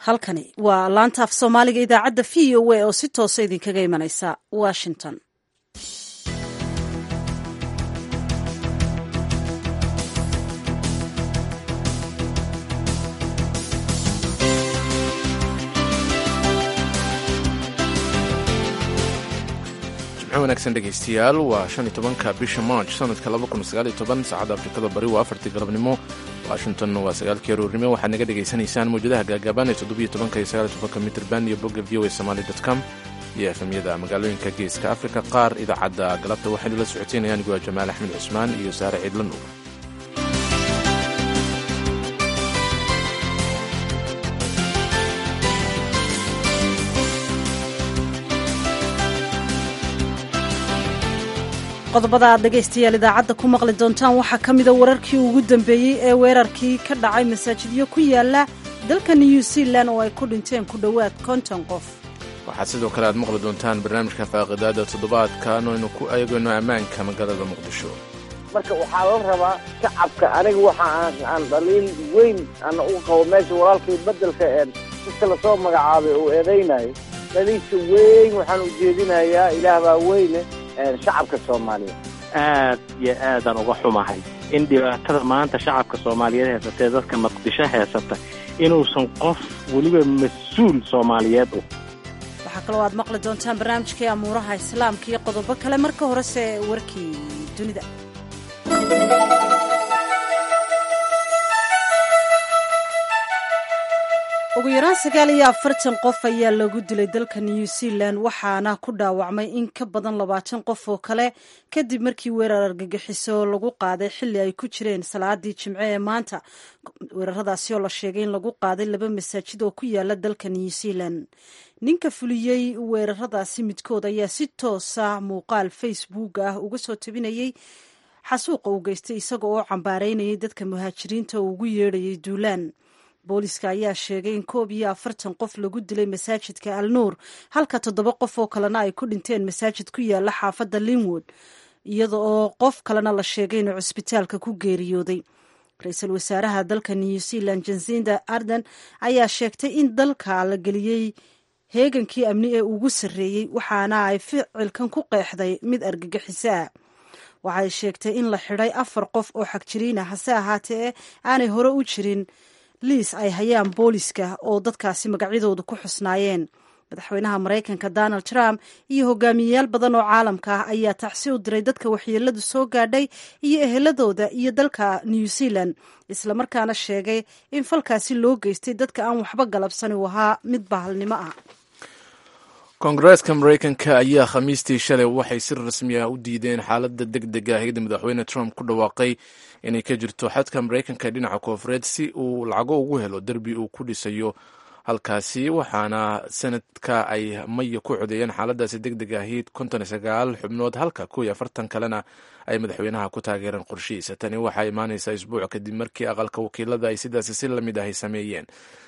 halkani waa laanta af soomaaliga idaacadda v o a oo si toosa idinkaga imanaysa washington. wanaagsan dhegaystayaal waa 15 bisha March sanadka 2019 saacada Afrikada Bari waa 4 galabnimo Washington waa 9 aroornimo waxaad naga dhageysanaysaan mowjadaha gaagaaban ee 17 iyo 19 mitir band iyo bogga voasomali.com iyo efemyada magaalooyinka geeska Afrika qaar idaacadda galabta waxaynu la socoteynayaan anigu Jamaal Axmed Cusmaan iyo Saare Ciidlan Nuur. qodobada aad dhegaystayaal idaacadda ku maqli doontaan waxaa ka mida wararkii ugu dambeeyey ee weerarkii ka dhacay masaajidyo ku yaala dalka New Zealand oo ay ku dhinteen ku dhowaad 50 qof. waxaad sidoo kale aad maqli doontaan barnaamijka faaqidaada toddobaadka aynu ku eegayno ammaanka magaalada Muqdisho. marka waxaa la rabaa shacabka aniga waxa aan dhaliil weyn aan u qabo meesha walaalkay bedelka dadka la soo magacaabay oo eedeynay dhaliisha weyn waxaan u jeedinayaa ilaah baa weyne shacabka Soomaaliya aad iyo aadaan uga xumahay in dhibaatada maanta shacabka Soomaaliyeed haysatay dadka Muqdisho haysata inuusan qof waliba mas'uul Soomaaliyeed waxaa kaloo aad maqli doontaan barnaamijkii amuuraha islaamka iyo qodobo kale marka horese warkii dunida. ugu yaraan 49 qof ayaa lagu dilay dalka New Zealand waxaana ku dhaawacmay in ka badan 20 qof oo kale kadib markii weerar argagixiso lagu qaaday xilli ay ku jireen salaadii Jimce ee maanta. weeraradaasi oo la sheegay in lagu qaaday 2 masaajid oo ku yaala dalka New Zealand. ninka fuliyey weeraradaasi midkood ayaa si toosa muuqaal Facebook ah uga soo tabinayay xasuuqa uu geystay isaga oo cambaareynayay dadka muhaajiriinta oo ugu yeedhayay duulaan. booliska ayaa sheegay in 41 qof lagu dilay masaajidka Al-Nuur halka 7 qof oo kalena ay ku dhinteen masaajid ku yaala xaafadda Linwood iyada oo qof kalena la sheegay inuu cusbitaalka ku geeriyooday. ra-iisul wasaaraha dalka New Zealand Jacinda Ardern ayaa sheegtay in dalka la geliyey heegankii amni ee ugu sarreeyey waxaana ay ficilkan ku qeexday mid argagixiso ah. waxay sheegtay in la xidhay 4 qof oo xagjiriin ah hase ahaatee aanay hore u jirin liis ay hayaan booliska oo dadkaasi magacyadooda ku xusnaayeen. madaxweynaha Mareykanka Donald Trump iyo hogaamiyayaal badan oo caalamka ah ayaa tacsi u diray dadka waxyeeladu soo gaadhay iyo eheladooda iyo dalka New Zealand isla markaana sheegay in falkaasi loo geystay dadka aan waxba galabsan uu ahaa mid bahalnimo ah. Koongareeska Mareykanka ayaa Khamiistii shalay waxay si rasmi ah u diideen xaaladda degdega ah ee madaxweyne Trump ku dhawaaqay inay ka jirto xadka Mareykanka dhinaca koonfureed si uu lacago ugu helo darbi uu ku dhisayo halkaasi waxaana sanadka ay maya ku codeeyeen xaaladaasi degdeg ahayd 59 xubnood halka 40 kalena ay madaxweynaha ku taageereen qorshihiisa. tani waxaa imaanaysaa isbuuc kadib markii aqalka wakiilada ay sidaasi si lamid ah ay sameeyeen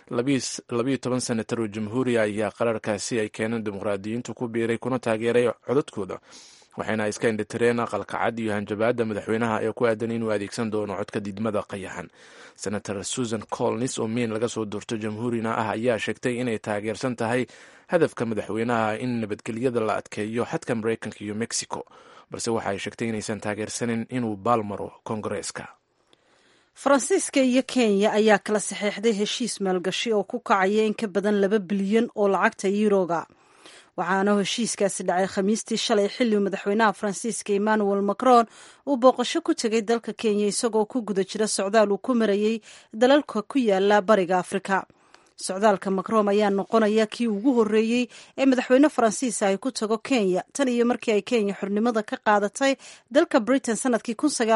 12 senatar oo jamhuuri ayaa qararkaasi ay keeneen dimuqraadiyiintu ku biiray kuna taageeray codadkooda waxayna iska indhitireen aqalka cad iyo hanjabaadda madaxweynaha ee ku aadan inuu adeegsan doono codka diidmada qayaxan. senator Susan Collins oo Maine laga soo doorto jamhuurina ah ayaa sheegtay inay taageersan tahay hadafka madaxweynaha in nabadgelyada la adkeeyo xadka Mareykanka iyo Mexico balse waxay sheegtay inaysan taageersanin inuu baalmaro Koongareeska. Faransiiska iyo Kenya ayaa kala saxeexday heshiis maalgashi oo ku kacaya in ka badan 2 bilyan oo lacagta yuroga. waxaana heshiiskaasi dhacay Khamiistii shalay xilli madaxweynaha Faransiiska Emmanuel Macron uu booqasho ku tagay dalka Kenya isagoo ku guda jira socdaal uu ku marayay dalalka ku yaala bariga Afrika. socdaalka Macron ayaa noqonaya kii ugu horeeyay ee madaxweyne Faransiis ay ku tago Kenya tan iyo markii ay Kenya xornimada ka qaadatay dalka Britain sanadkii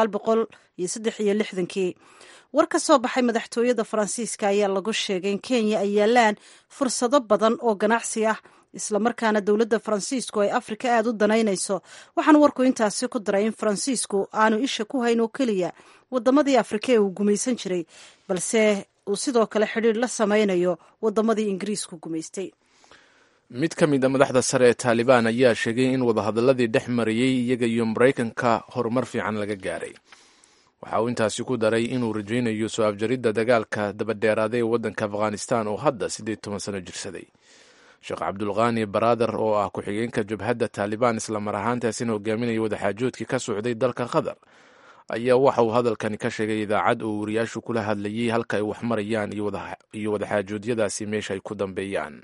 1963. war ka soo baxay madaxtooyada Faransiiska ayaa lagu sheegay in Kenya ay yaalaan fursado badan oo ganacsi ah isla markaana dowladda Faransiisku ay Afrika aad u danaynayso. waxaan warku intaasi ku daray in Faransiisku aanu isha ku hayn oo keliya wadamadii Afrika ee uu gumaysan jiray balse uu sidoo kale xidhiir la samaynayo wadamadii Ingiriisku gumaystay. mid ka mid ah madaxda sare ee Taliban ayaa sheegay in wadahadaladii dhex marayay iyaga iyo Mareykanka horumar fiican laga gaaray. waxa uu intaasi ku daray inuu rajaynayo soo afjaridda dagaalka dabadheeraaday ee waddanka afghanistan oo hadda 18 sano jirsaday. sheekh cabdulqaani baraadar oo ah ku-xigeenka jabhadda taalibaan islamar ahaantaasina hogaaminaya wadaxaajoodkii ka socday dalka qatar ayaa waxa uu hadalkani ka sheegay idaacad oo wariyaashu kula hadlayay halka ay wax marayaan iyo wadaxaajoodyadaasi meesha ay ku dambeeyaan.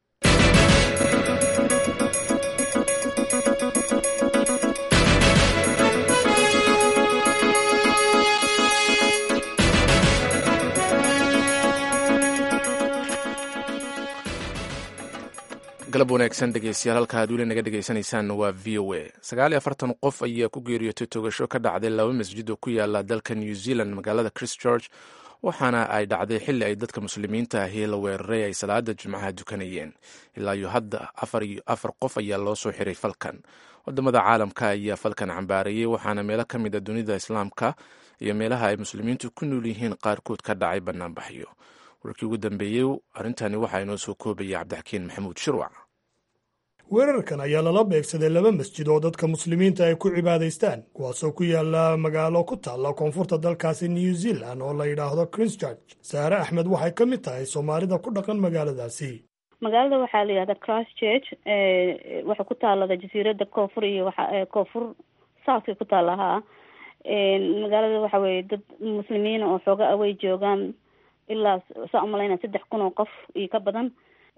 galab wanaagsan dhegeystayaal, halka aad weli naga dhegeysanaysaan waa v o a. 49 qof ayaa ku geeriyootay togasho ka dhacday 2 masjid oo ku yaala dalka New Zealand magaalada Christchurch, waxaana ay dhacday xilli ay dadka muslimiinta ahi la weeraray ay salaada jimcaha dukanayeen. ilaa iyo hadda 4 qof ayaa loo soo xiray falkan. wadamada caalamka ayaa falkan cambaarayay, waxaana meelo ka mid a dunida islaamka iyo meelaha ay muslimiintu ku nool yihiin qaarkood ka dhacay banaanbaxyo. warkii ugu dambeeyey arrintani waxaa inoo soo koobaya cabdixakiin maxamuud shirwac. weerarkan ayaa lala beegsaday 2 masjid oo dadka muslimiinta ay ku cibaadaystaan, kuwaasoo ku yaala magaalo ku taalla koonfurta dalkaasi New Zealand oo la yidhaahdo Christchurch. saare axmed waxay ka mid tahay soomaalida ku dhaqan magaaladaasi. magaalada waxaa la yidhahdaa Christchurch, waxay ku taallada jasiiradda koonfur iyo koonfur southka ku taalaha. magaalada waxa weeye dad muslimiin oo xooga away joogaan ilaa saa umalayna 3,000 oo qof iyo ka badan.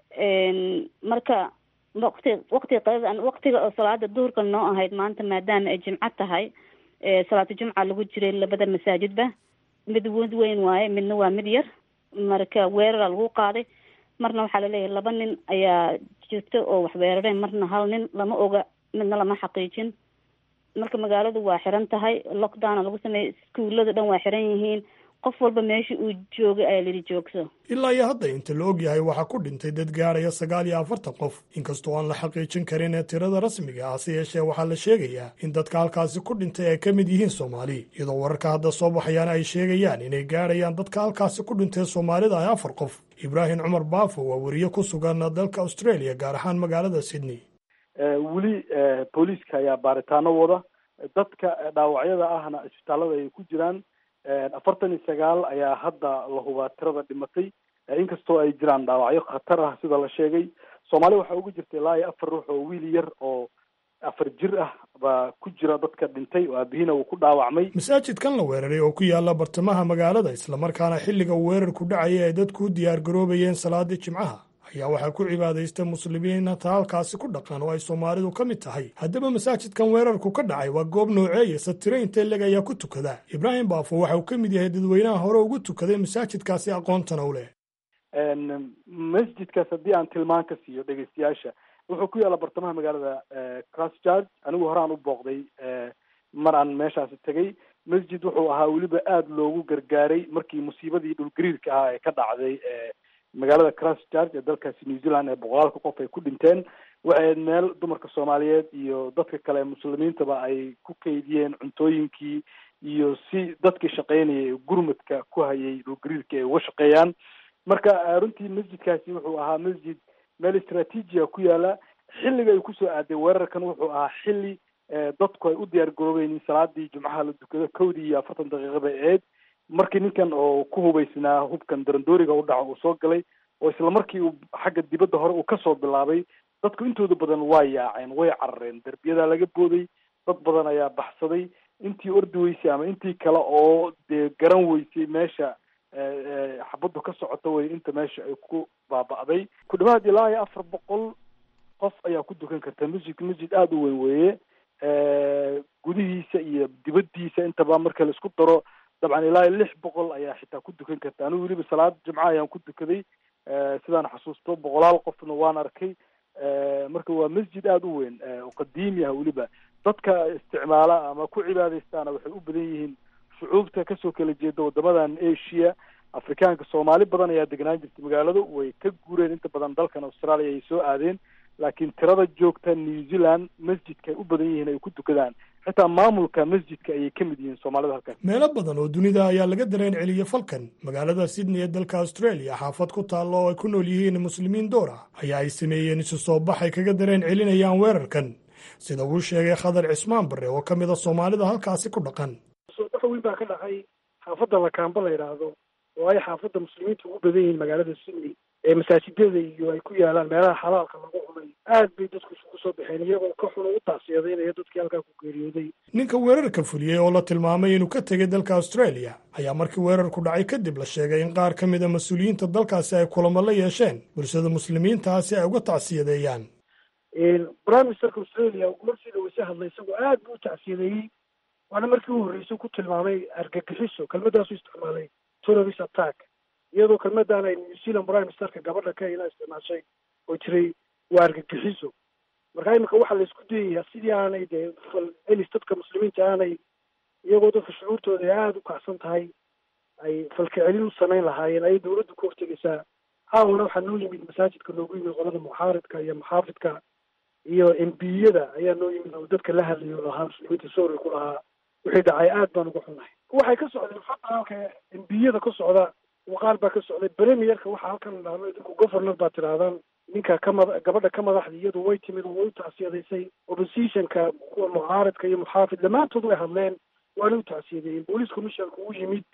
marka waqtiga oo salaada duhurka noo ahayd maanta, maadaama ay jimco tahay, salaatu jumca lagu jiray labada masaajidba, mid weyn waaye, midna waa mid yar. marka weerara lagu qaaday, marna waxaa laleeyahay 2 nin ayaa jirta oo wax weerareen, marna 1 nin, lama oga, midna lama xaqiijin. marka magaaladu waa xiran tahay, lockdown lagu sameeyey, iskuulada dhan waa xiran yihiin, qof walba meesha uu joogay ayaa lidi joogso. ilaa iyo hadda inta la og yahay waxaa ku dhintay dad gaaraya 49 qof, inkastoo aan la xaqiijin karin ee tirada rasmiga ah. se yeeshee waxaa la sheegayaa in dadka halkaasi ku dhintay ay ka mid yihiin Soomaali, iyadoo wararka hadda soo baxayaan ay sheegayaan inay gaarayaan dadka halkaasi ku dhintay Soomaalida ay 4 qof. Ibraahim Cumar Baafo waa wariye ku sugan dalka Australia, gaar ahaan magaalada Sydney. weli booliiska ayaa baaritaano wada, dadka dhaawacyada ahna isbitaalada ay ku jiraan. 49 ayaa hadda la hubaa tirada dhimatay, inkastoo ay jiraan dhaawacyo khatar ah sida la sheegay. Soomaali waxaa ugu jirtay ilaa iyo 4 ruux oo wiil yar oo 4 jir ah baa ku jira dadka dhintay, oo aabihina uu ku dhaawacmay. masaajidkan la weeraray oo ku yaala bartamaha magaalada, islamarkaana xilliga weerarku dhacaya ay dadku u diyaar garoobayeen salaadii jimcaha, ayaa waxaa ku cibaadaystay muslimiinta halkaasi ku dhaqan oo ay Soomaalidu ka mid tahay. haddaba masaajidkan weerarku ka dhacay waa goob nooceeya satire intee leg ayaa ku tukada? Ibraahim Baafo waxa uu ka mid yahay dadweynaha hore ugu tukaday masaajidkaasi aqoontana u leh. masjidkaas haddii aan tilmaan ka siiyo dhegeystayaasha, wuxuu ku yaala bartamaha magaalada Christchurch. anigu horaan u booqday mar aan meeshaasi tegay. masjid wuxuu ahaa weliba aada loogu gargaaray markii musiibadii dhulgariirka ahaa ee ka dhacday magaalada Christchurch ee dalkaasi New Zealand ee 100 qof ay ku dhinteen. waxay meel dumarka Soomaaliyeed iyo dadka kale muslimiintaba ay ku kaydiyeen cuntooyinkii iyo si dadkii shaqaynayay gurmadka ku hayay dhulgariirka ay uga shaqeeyaan. marka runtii masjidkaasi wuxuu ahaa masjid meel istaraatiijiya ku yaala. xilliga ay kusoo aaday weerarkan wuxuu ahaa xilli dadku ay u diyaar garoobeen in salaadii jumcaha la dukado 1:40 daqiiqada ahayd, markii ninkan oo ku hubaysnaa hubkan darandooriga u dhaco uu soo galay, oo isla markii uu xagga dibadda hore uu kasoo bilaabay. dadku intooda badan waa yaaceen, way carareen, derbiyadaa laga booday, dad badan ayaa baxsaday. intii ordi weysay ama intii kale oo dee garan weysay meesha xabaddu ka socota way inta meesha ay ku baaba'day. ku dhawaad ilaa iyo 400 qof ayaa ku dukan karta. masjid aada u weyn weeye, gudihiisa iyo dibaddiisa intaba marka la isku daro dabcan ilaa 600 ayaa xitaa ku dukan karta. anigu weliba salaad jimca ayaan ku dukaday, sidaan xasuusto 100 qofna waan arkay. marka waa masjid aada u weyn oo qadiimi ah. weliba dadka isticmaala ama ku cibaadaystaana waxay u badan yihiin shucuubta kasoo kala jeeda wadamadan Asia, Afrikaanka. Soomaali badan ayaa deganaan jirtay magaaladu, way ka guureen inta badan dalkan Australia ay soo aadeen, laakiin tirada joogta New Zealand masjidka ay u badan yihiin ay ku tukadaan. xitaa maamulka masjidka ayay ka mid yihiin Soomaalida halkan. meelo badan oo dunida ayaa laga dareen celiyay falkan. magaalada Sydney ee dalka Australia, xaafad ku taalla oo ay ku nool yihiin muslimiin door ah, ayaa ay sameeyeen isu soo bax ay kaga dareen celinayaan weerarkan, sida uu sheegay Khadar Cismaan Barre oo ka mid ah Soomaalida halkaasi ku dhaqan. soo bax banaanbaxa weyn baa ka dhacay xaafadda lakaamba la yidhaahdo oo ay xaafadda muslimiinta ugu badan yihiin magaalada sydney ee masaajidada iyo ay ku yaalaan meelaha xalaalka lagu cunay aad bay dadku isugu soo baxeen iyagoo ka xun u tacsiyadeynaya dadkii halkaa ku geeriyooday. ninka weerarka fuliyey oo la tilmaamay inuu ka tegay dalka australia ayaa markii weerarku dhacay kadib la sheegay in qaar ka mida mas-uuliyiinta dalkaasi ay kulamo la yeesheen bulshada muslimiintaa si ay uga tacsiyadeeyaan. prime ministerka australia marsiida wayse hadlay isagoo aad buu u tacsiyadeeyey waana markii u horreysay ku tilmaamay argagixiso kelmadaasu isticmaalay terrorist attack iyadoo kelmadan ay new zealand prime ministerka gabadha kenya isticmaashay oo jiray waa argagixiso. marka iminka waxaa la isku dayayaa sidii aanay dee celis dadka muslimiinta aanay iyagoo dadka shucuurtooda aada u kacsan tahay ay falkacelin u samayn lahaayeen ayay dawladdu ka hortegaysaa. caawana waxaa noo yimid masaajidka noogu yimid qolada muxaaridka iyo muxaafidka iyo embiyada ayaa noo yimid oo dadka la hadlayo lahaa muslimiinta soori ku lahaa wixii dhacay aad baan uga xunahay. waxay ka socdeen federaalka embiyada ka socda waqaal baa ka socday premierka waxaa halkan dhahno idinku governor baa tirahdaan ninka gabadha ka madaxda iyadu way timid oo way u tacsiyadaysay oppositionka kuwa mucaaradka iyo muxaafid dhammaantood way hadleen waana u tacsiyadeeyeen police commissionka u yimid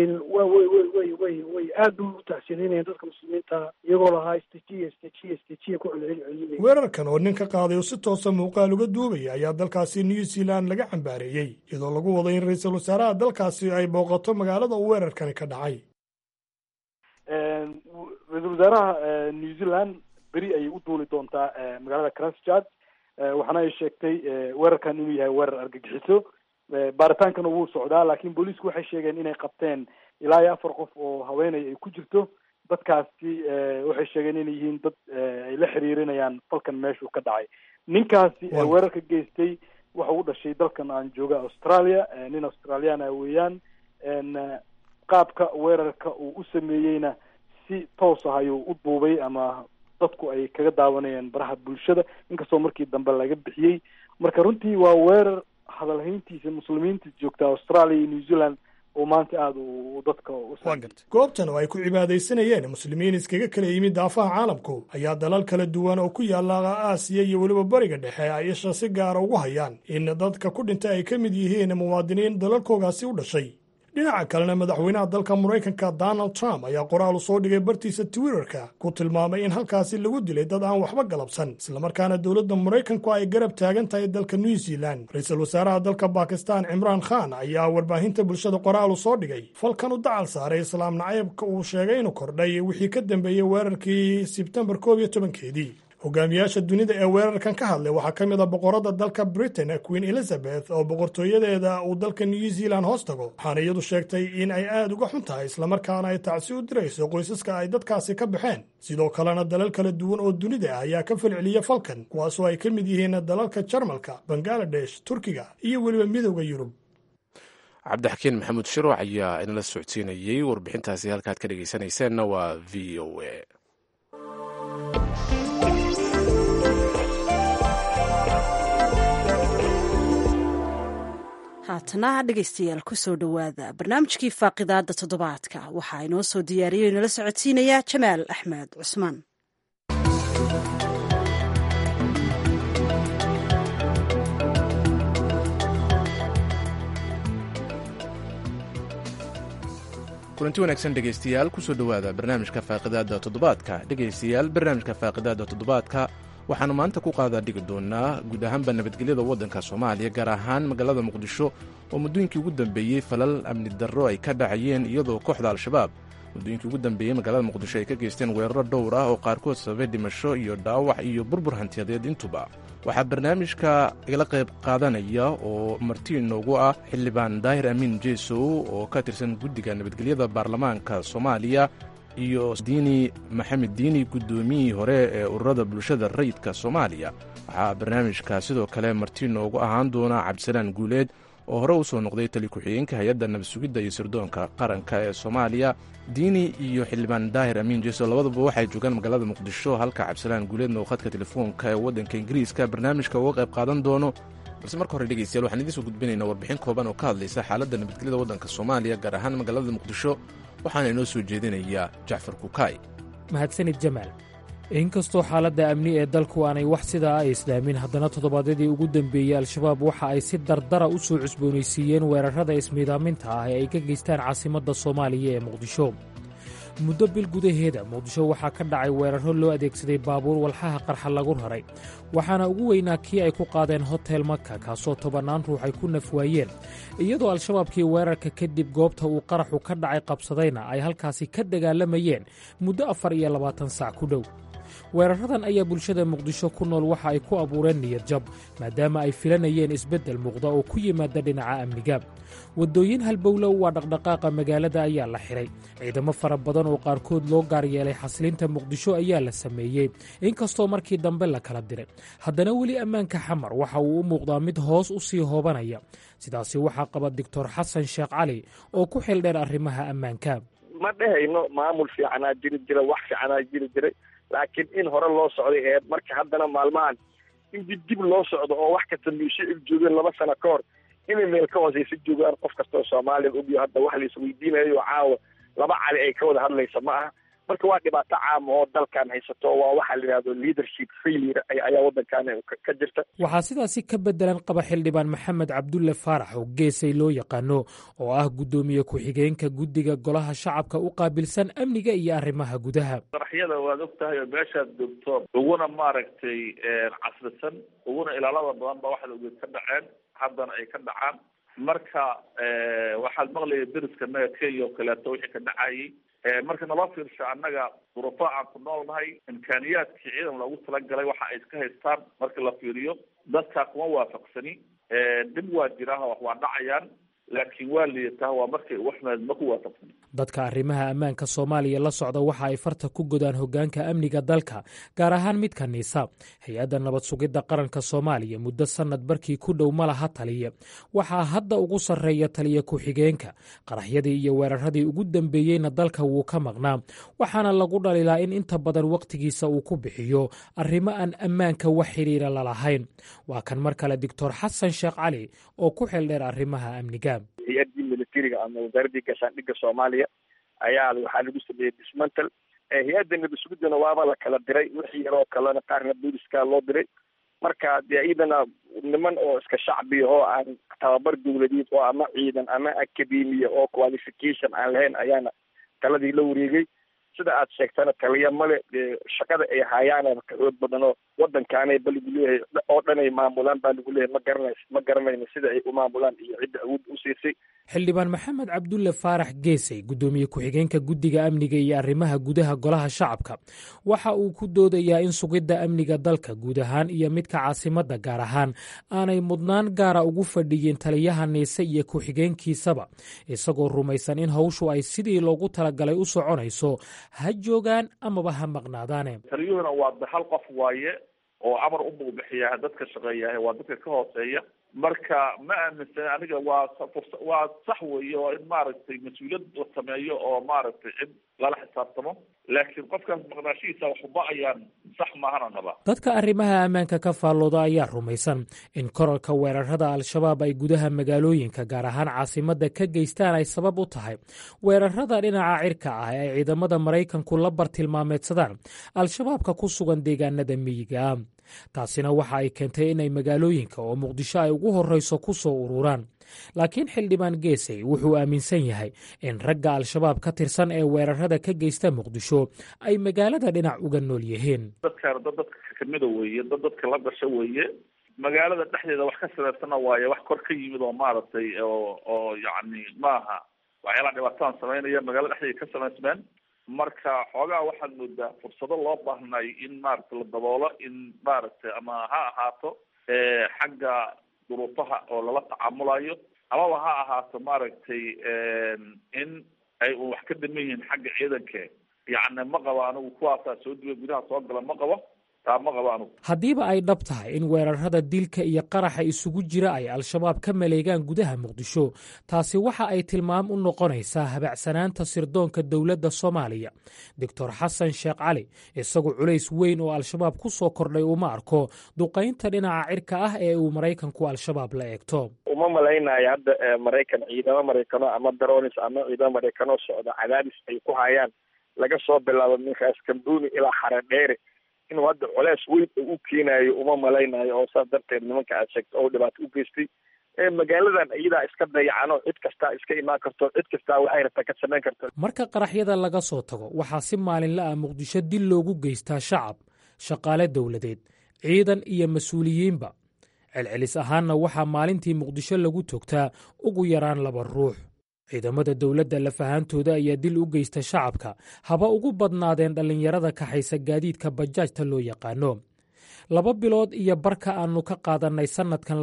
way aad bay u tacsiyadeynayeen dadka muslimiinta iyagoo lahaa stajiya ku celcelinaya. weerarkan oo nin ka qaaday oo si toosa muuqaal uga duubaya ayaa dalkaasi new zealand laga cambaareeyey iyadoo lagu wado in ra-iisul wasaaraha dalkaasi ay booqato magaalada uu weerarkani ka dhacay. ra-iisul wasaaraha new zealand beri ayay u duuli doontaa magaalada christchurch waxaana ay sheegtay weerarkan inuu yahay weerar argagixiso. baaritaankana wuu socdaa laakiin booliisku waxay sheegeen inay qabteen ilaa iyo 4 qof oo haweeney ay ku jirto. dadkaasi waxay sheegeen inay yihiin dad ay la xiriirinayaan falkan meeshuu ka dhacay. ninkaasi weerarka geystay waxa uu dhashay dalkan aan jooga australia nin australiana weeyaan. qaabka weerarka uu u sameeyeyna si toos ah ayuu u duubay ama dadku ay kaga daawanayeen baraha bulshada inkastoo markii dambe laga bixiyey. marka runtii waa weerar hadalhayntiisa muslimiinta joogta australia iyo new zealand oo maanta aada u dadka goobtan oo ay ku cibaadaysanayeen muslimiin iskaga kala yimid daafaha caalamku ayaa dalal kala duwan oo ku yaalla aasiya iyo weliba bariga dhexe ay isha si gaara ugu hayaan in dadka ku dhintay ay ka mid yihiin muwaadiniin dalalkoogaasi u dhashay. dhinaca kalena madaxweynaha dalka maraykanka donald trump ayaa qoraal u soo dhigay bartiisa twitterka ku tilmaamay in halkaasi lagu dilay dad aan waxba galabsan islamarkaana dowladda maraykanku ay garab taagan tahay dalka new zealand. ra-iisul wasaaraha dalka bakistan cimraan khan ayaa warbaahinta bulshada qoraal u soo dhigay falkan u dacal saaray islaam nacaybka uu sheegay inuu kordhay wixii ka dambeeyey weerarkii sebtembar 11 hogaamiyaasha dunida ee weerarkan ka hadlay waxaa ka mid a boqorada dalka britain queen elizabeth oo boqortooyadeeda uu dalka new zealand hoos tago waxaana iyadu sheegtay in ay aad uga xun tahay islamarkaana ay tacsi u dirayso qoysaska ay dadkaasi ka baxeen. sidoo kalena dalal kala duwan oo dunida ah ayaa ka falceliya falkan kuwaasoo ay ka mid yihiin dalalka jarmalka bangaladesh turkiga iyo weliba midowda yurub. cabdixakiin maxamuud shiruuc ayaa inala socodsiinayey warbixintaasi halkaad ka dhegaysanayseena waa v o a. haatana dhegaystayaal ku soo dhowaada barnaamijkii faaqidaadda toddobaadka waxaa inoo soo diyaariyey inala socodsiinaya jamaal axmed cusmaan. kulanti wanaagsan dhegaystayaal kusoo dhowaada barnaamijka faaqidaadda toddobaadka. dhegaystayaal barnaamijka faaqidaadda toddobaadka waxaannu maanta ku qaadaa dhigi doonaa guud ahaanba nabadgelyada waddanka soomaaliya gaar ahaan magaalada muqdisho oo muddooyinkii ugu dambeeyey falal amni darro ay ka dhacayeen iyadoo kooxda al-shabaab muddooyinkii ugu dambeeyey magaalada muqdisho ay ka geysteen weeraro dhowr ah oo qaarkood sababay dhimasho iyo dhaawac iyo burbur hantiyadeed intuba. waxaa barnaamijka igala qayb qaadanaya oo marti inoogu ah xildhibaan daahir amiin jeesow oo ka tirsan guddiga nabadgelyada baarlamaanka soomaaliya iyo diini maxamed diini guddoomiyihii hore ee ururada bulshada rayidka soomaaliya. waxaa barnaamijka sidoo kale marti noogu ahaan doona cabdisalaan guuleed oo hore u soo noqday tali ku-xigeenka hay-adda nabad sugidda iyo sirdoonka qaranka ee soomaaliya. diini iyo xildhibaan daahir amiin jeesow labaduba waxay joogaan magaalada muqdisho halka cabdisalaan guuleedna uu khadka telefoonka ee waddanka ingiriiska barnaamijka uga qayb qaadan doono. balse marka hore dhegeystayaal waxaan idiin soo gudbinaynaa warbixin kooban oo ka hadlaysa xaaladda nabadgelyada waddanka soomaaliya gaar ahaan magaalada muqdisho waxaana inoo soo jeedinayaa jacfar kukaay. mahadsanid jamaal. inkastoo xaaladda amni ee dalku aanay wax sidaa ay islaamin, haddana toddobaadyadii ugu dembeeyey al-shabaab waxa ay si dardara u soo cusboonaysiiyeen weerarrada ismiidaaminta ah ee ay ka geystaan caasimadda soomaaliya ee muqdisho. muddo bil gudaheeda muqdisho waxaa ka dhacay weerarro loo adeegsaday baabuur walxaha qarxa lagu raray, waxaana ugu weynaa kii ay ku qaadeen hotel maka, kaasoo 10 ruux ay ku nafwaayeen, iyadoo al-shabaabkii weerarka kadib goobta uu qaraxu ka dhacay qabsadayna ay halkaasi ka dagaalamayeen muddo 24 saac ku dhow. weerarradan ayaa bulshada muqdisho ku nool waxa ay ku abuureen niyad jab, maadaama ay filanayeen isbeddel muuqda oo ku yimaada dhinaca amniga. waddooyin halbowlow waa dhaqdhaqaaqa magaalada ayaa la xidhay, ciidamo fara badan oo qaarkood loo gaar yeelay xasilinta muqdisho ayaa la sameeyey, inkastoo markii dambe la kala diray. haddana weli ammaanka xamar waxa uu u muuqdaa mid hoos u sii hoobanaya. sidaasi waxaa qaba doctor xasan sheekh cali oo ku xildheer arrimaha ammaanka. ma dhehayno maamul fiicanaa jiri jira, wax fiicanaa jiri jiray, laakiin in hore loo socday ee marka haddana maalmahan in dib loo socdo oo wax kasta miishicib joogeen 2 sano ka hor inay meel ka hooseysa joogaan qof kastoo soomaaliya ogyo hadda wax la isweydiinayo caawa 2 cali ay ka wada hadlaysa ma aha. marka waa dhibaato caam oo dalkan haysato, waa waxaa la yidhahdo leadership failure ayaa waddankan ka jirta. waxaa sidaasi ka beddelan qaba xildhibaan maxamed cabdulle faarax oo geesay loo yaqaano, oo ah guddoomiye ku-xigeenka guddiga golaha shacabka u qaabilsan amniga iyo arrimaha gudaha. qaraxyada waad og tahay oo meeshaad joogto uguna maaragtay casrisan uguna ilaalada badan ba waxaad ogeed ka dhaceen, haddana ay ka dhacaan. marka waxaad maqlaya deriska naga kenya oo kaleeto wixii ka dhacayay. marka nala fiirsha annaga duruufo aan ku noolnahay, imkaaniyaadkii ciidan loogu talagalay waxa ay iska haystaan marka la fiiriyo dadkaa kuma waafaqsani. dib waa jiraaha wax waa dhacayaan, laakiin waa liidataa waa markay waxmeed ma ku waafaqsani. dadka arrimaha ammaanka soomaaliya la socda waxa ay farta ku godaan hoggaanka amniga dalka, gaar ahaan midka niisa. hay-adda nabad sugidda qaranka soomaaliya muddo sannad barkii ku dhow ma laha taliye. waxaa hadda ugu sarreeya taliye ku-xigeenka. qaraxyadii iyo weerarradii ugu dambeeyeyna dalka wuu ka maqnaa, waxaana lagu dhalilaa in inta badan wakhtigiisa uu ku bixiyo arrimo aan ammaanka wax xidhiira lalahayn. waa kan mar kale doctor xasan sheekh cali oo ku xildheer arrimaha amniga. hay-addii militariga ama wasaaradii gaashaandhigga soomaaliya ayaa waxaa lagu sameeyey dismantle. hay-adda nabad sugidana waaba la kala diray, wixii yaroo kalena qaarna booliska loo diray. marka dee iyadana niman oo iska shacbi oo aan tababar dowladeed oo ama ciidan ama academia oo qualification aan lahayn ayaana taladii la wareegay. sida aad sheegtana taliya male, shaqada ay hayaana ka xoog badan oo waddankaanay ba lagu leeyahay oo dhan ay maamulaan baa lagu leeyahay. ma garanayno sida ay u maamulaan iyo cidda awood u siisay. xildhibaan maxamed cabdulle faarax geesay, guddoomiye ku-xigeenka guddiga amniga iyo arrimaha gudaha golaha shacabka, waxa uu ku doodayaa in sugidda amniga dalka guud ahaan iyo midka caasimadda gaar ahaan aanay mudnaan gaara ugu fadhiyin taliyaha niise iyo ku-xigeenkiisaba, isagoo rumaysan in hawshu ay sidii loogu talagalay u soconayso, ha joogaan amaba ha maqnaadaane. taliyuhuna waa hal qof waaye oo amar u buubixiya dadka shaqeeyahay waa dadka ka hooseeya. marka ma aaminsan aniga waa sax weeye oo in maaragtay mas-uuliyad la sameeyo oo maaragtay cid lala xisaabtamo, laakiin qofkaas maqnaashihiisa waxba ayaan sax maahana naba. dadka arrimaha ammaanka ka faallooda ayaa rumaysan in korarka weerarrada al-shabaab ay gudaha magaalooyinka gaar ahaan caasimadda ka geystaan ay sabab u tahay weerarrada dhinaca cirka ah ee ay ciidamada maraykanku la bartilmaameedsadaan al-shabaabka ku sugan deegaanada miyiga. taasina waxa ay keentay inay magaalooyinka oo muqdisho ay ugu horrayso ku soo ururaan. laakiin xildhibaan geesay wuxuu aaminsan yahay in ragga al-shabaab ka tirsan ee weerarrada ka geysta muqdisho ay magaalada dhinac uga nool yihiin. dadkaan dad dadka kamida weeye, dad dadka la dhasho weeye. magaalada dhexdeeda wax ka sameysana waaye wax kor ka yimid oo maaragtay oo yacni maaha waxyaalaha dhibaataan samaynaya magaalada dhexdeeda ka samaysmeen. marka xoogaa waxaad moodaa fursado loo baahnay in maaragtay la daboolo, in maaragtay ama ha ahaato xagga duruufaha oo lala tacaamulayo, amaba ha ahaato maaragtay in ay wax ka daman yihiin xagga ciidanka. yacni ma qabo anigu kuwaasaa soo duway gudaha soo gala ma qabo. haddiiba ay dhab tahay in weerarrada dilka iyo qaraxa isugu jira ay al-shabaab ka maleegaan gudaha muqdisho, taasi waxa ay tilmaam u noqonaysaa habacsanaanta sirdoonka dowladda soomaaliya. doctor xasan sheekh cali isagu culays weyn oo al-shabaab ku soo kordhay uma arko duqaynta dhinaca cirka ah ee uu maraykanku al-shabaab la eegto. uma malaynayo hadda maraykan ciidamo maraykano ama daronis ama ciidamo maraykano socda cadaadis ay ku hayaan laga soo bilaabo minkaas kambuni ilaa xaredheere inuu hadda culeys weyn u keenayo uma malaynayo, oo saas darteed nimanka aad sheegto oo dhibaato u geystay. Magaaladan iyadaa iska dayacano, cid kastaa iska imaan karto, cid kastaa waxay rabtaa ka samayn karto. marka qaraxyada laga soo tago waxaa si maalinla ah muqdisho dil loogu geystaa shacab, shaqaale dowladeed, ciidan iyo mas-uuliyiinba. celcelis ahaanna waxaa maalintii muqdisho lagu togtaa ugu yaraan 2 ruux. ciidamada dowladda lafahaantooda ayaa dil u geysta shacabka, haba ugu badnaadeen dhallinyarada kaxaysa gaadiidka bajaajta loo yaqaano. 2 bilood iyo barka aannu ka qaadannay sannadkan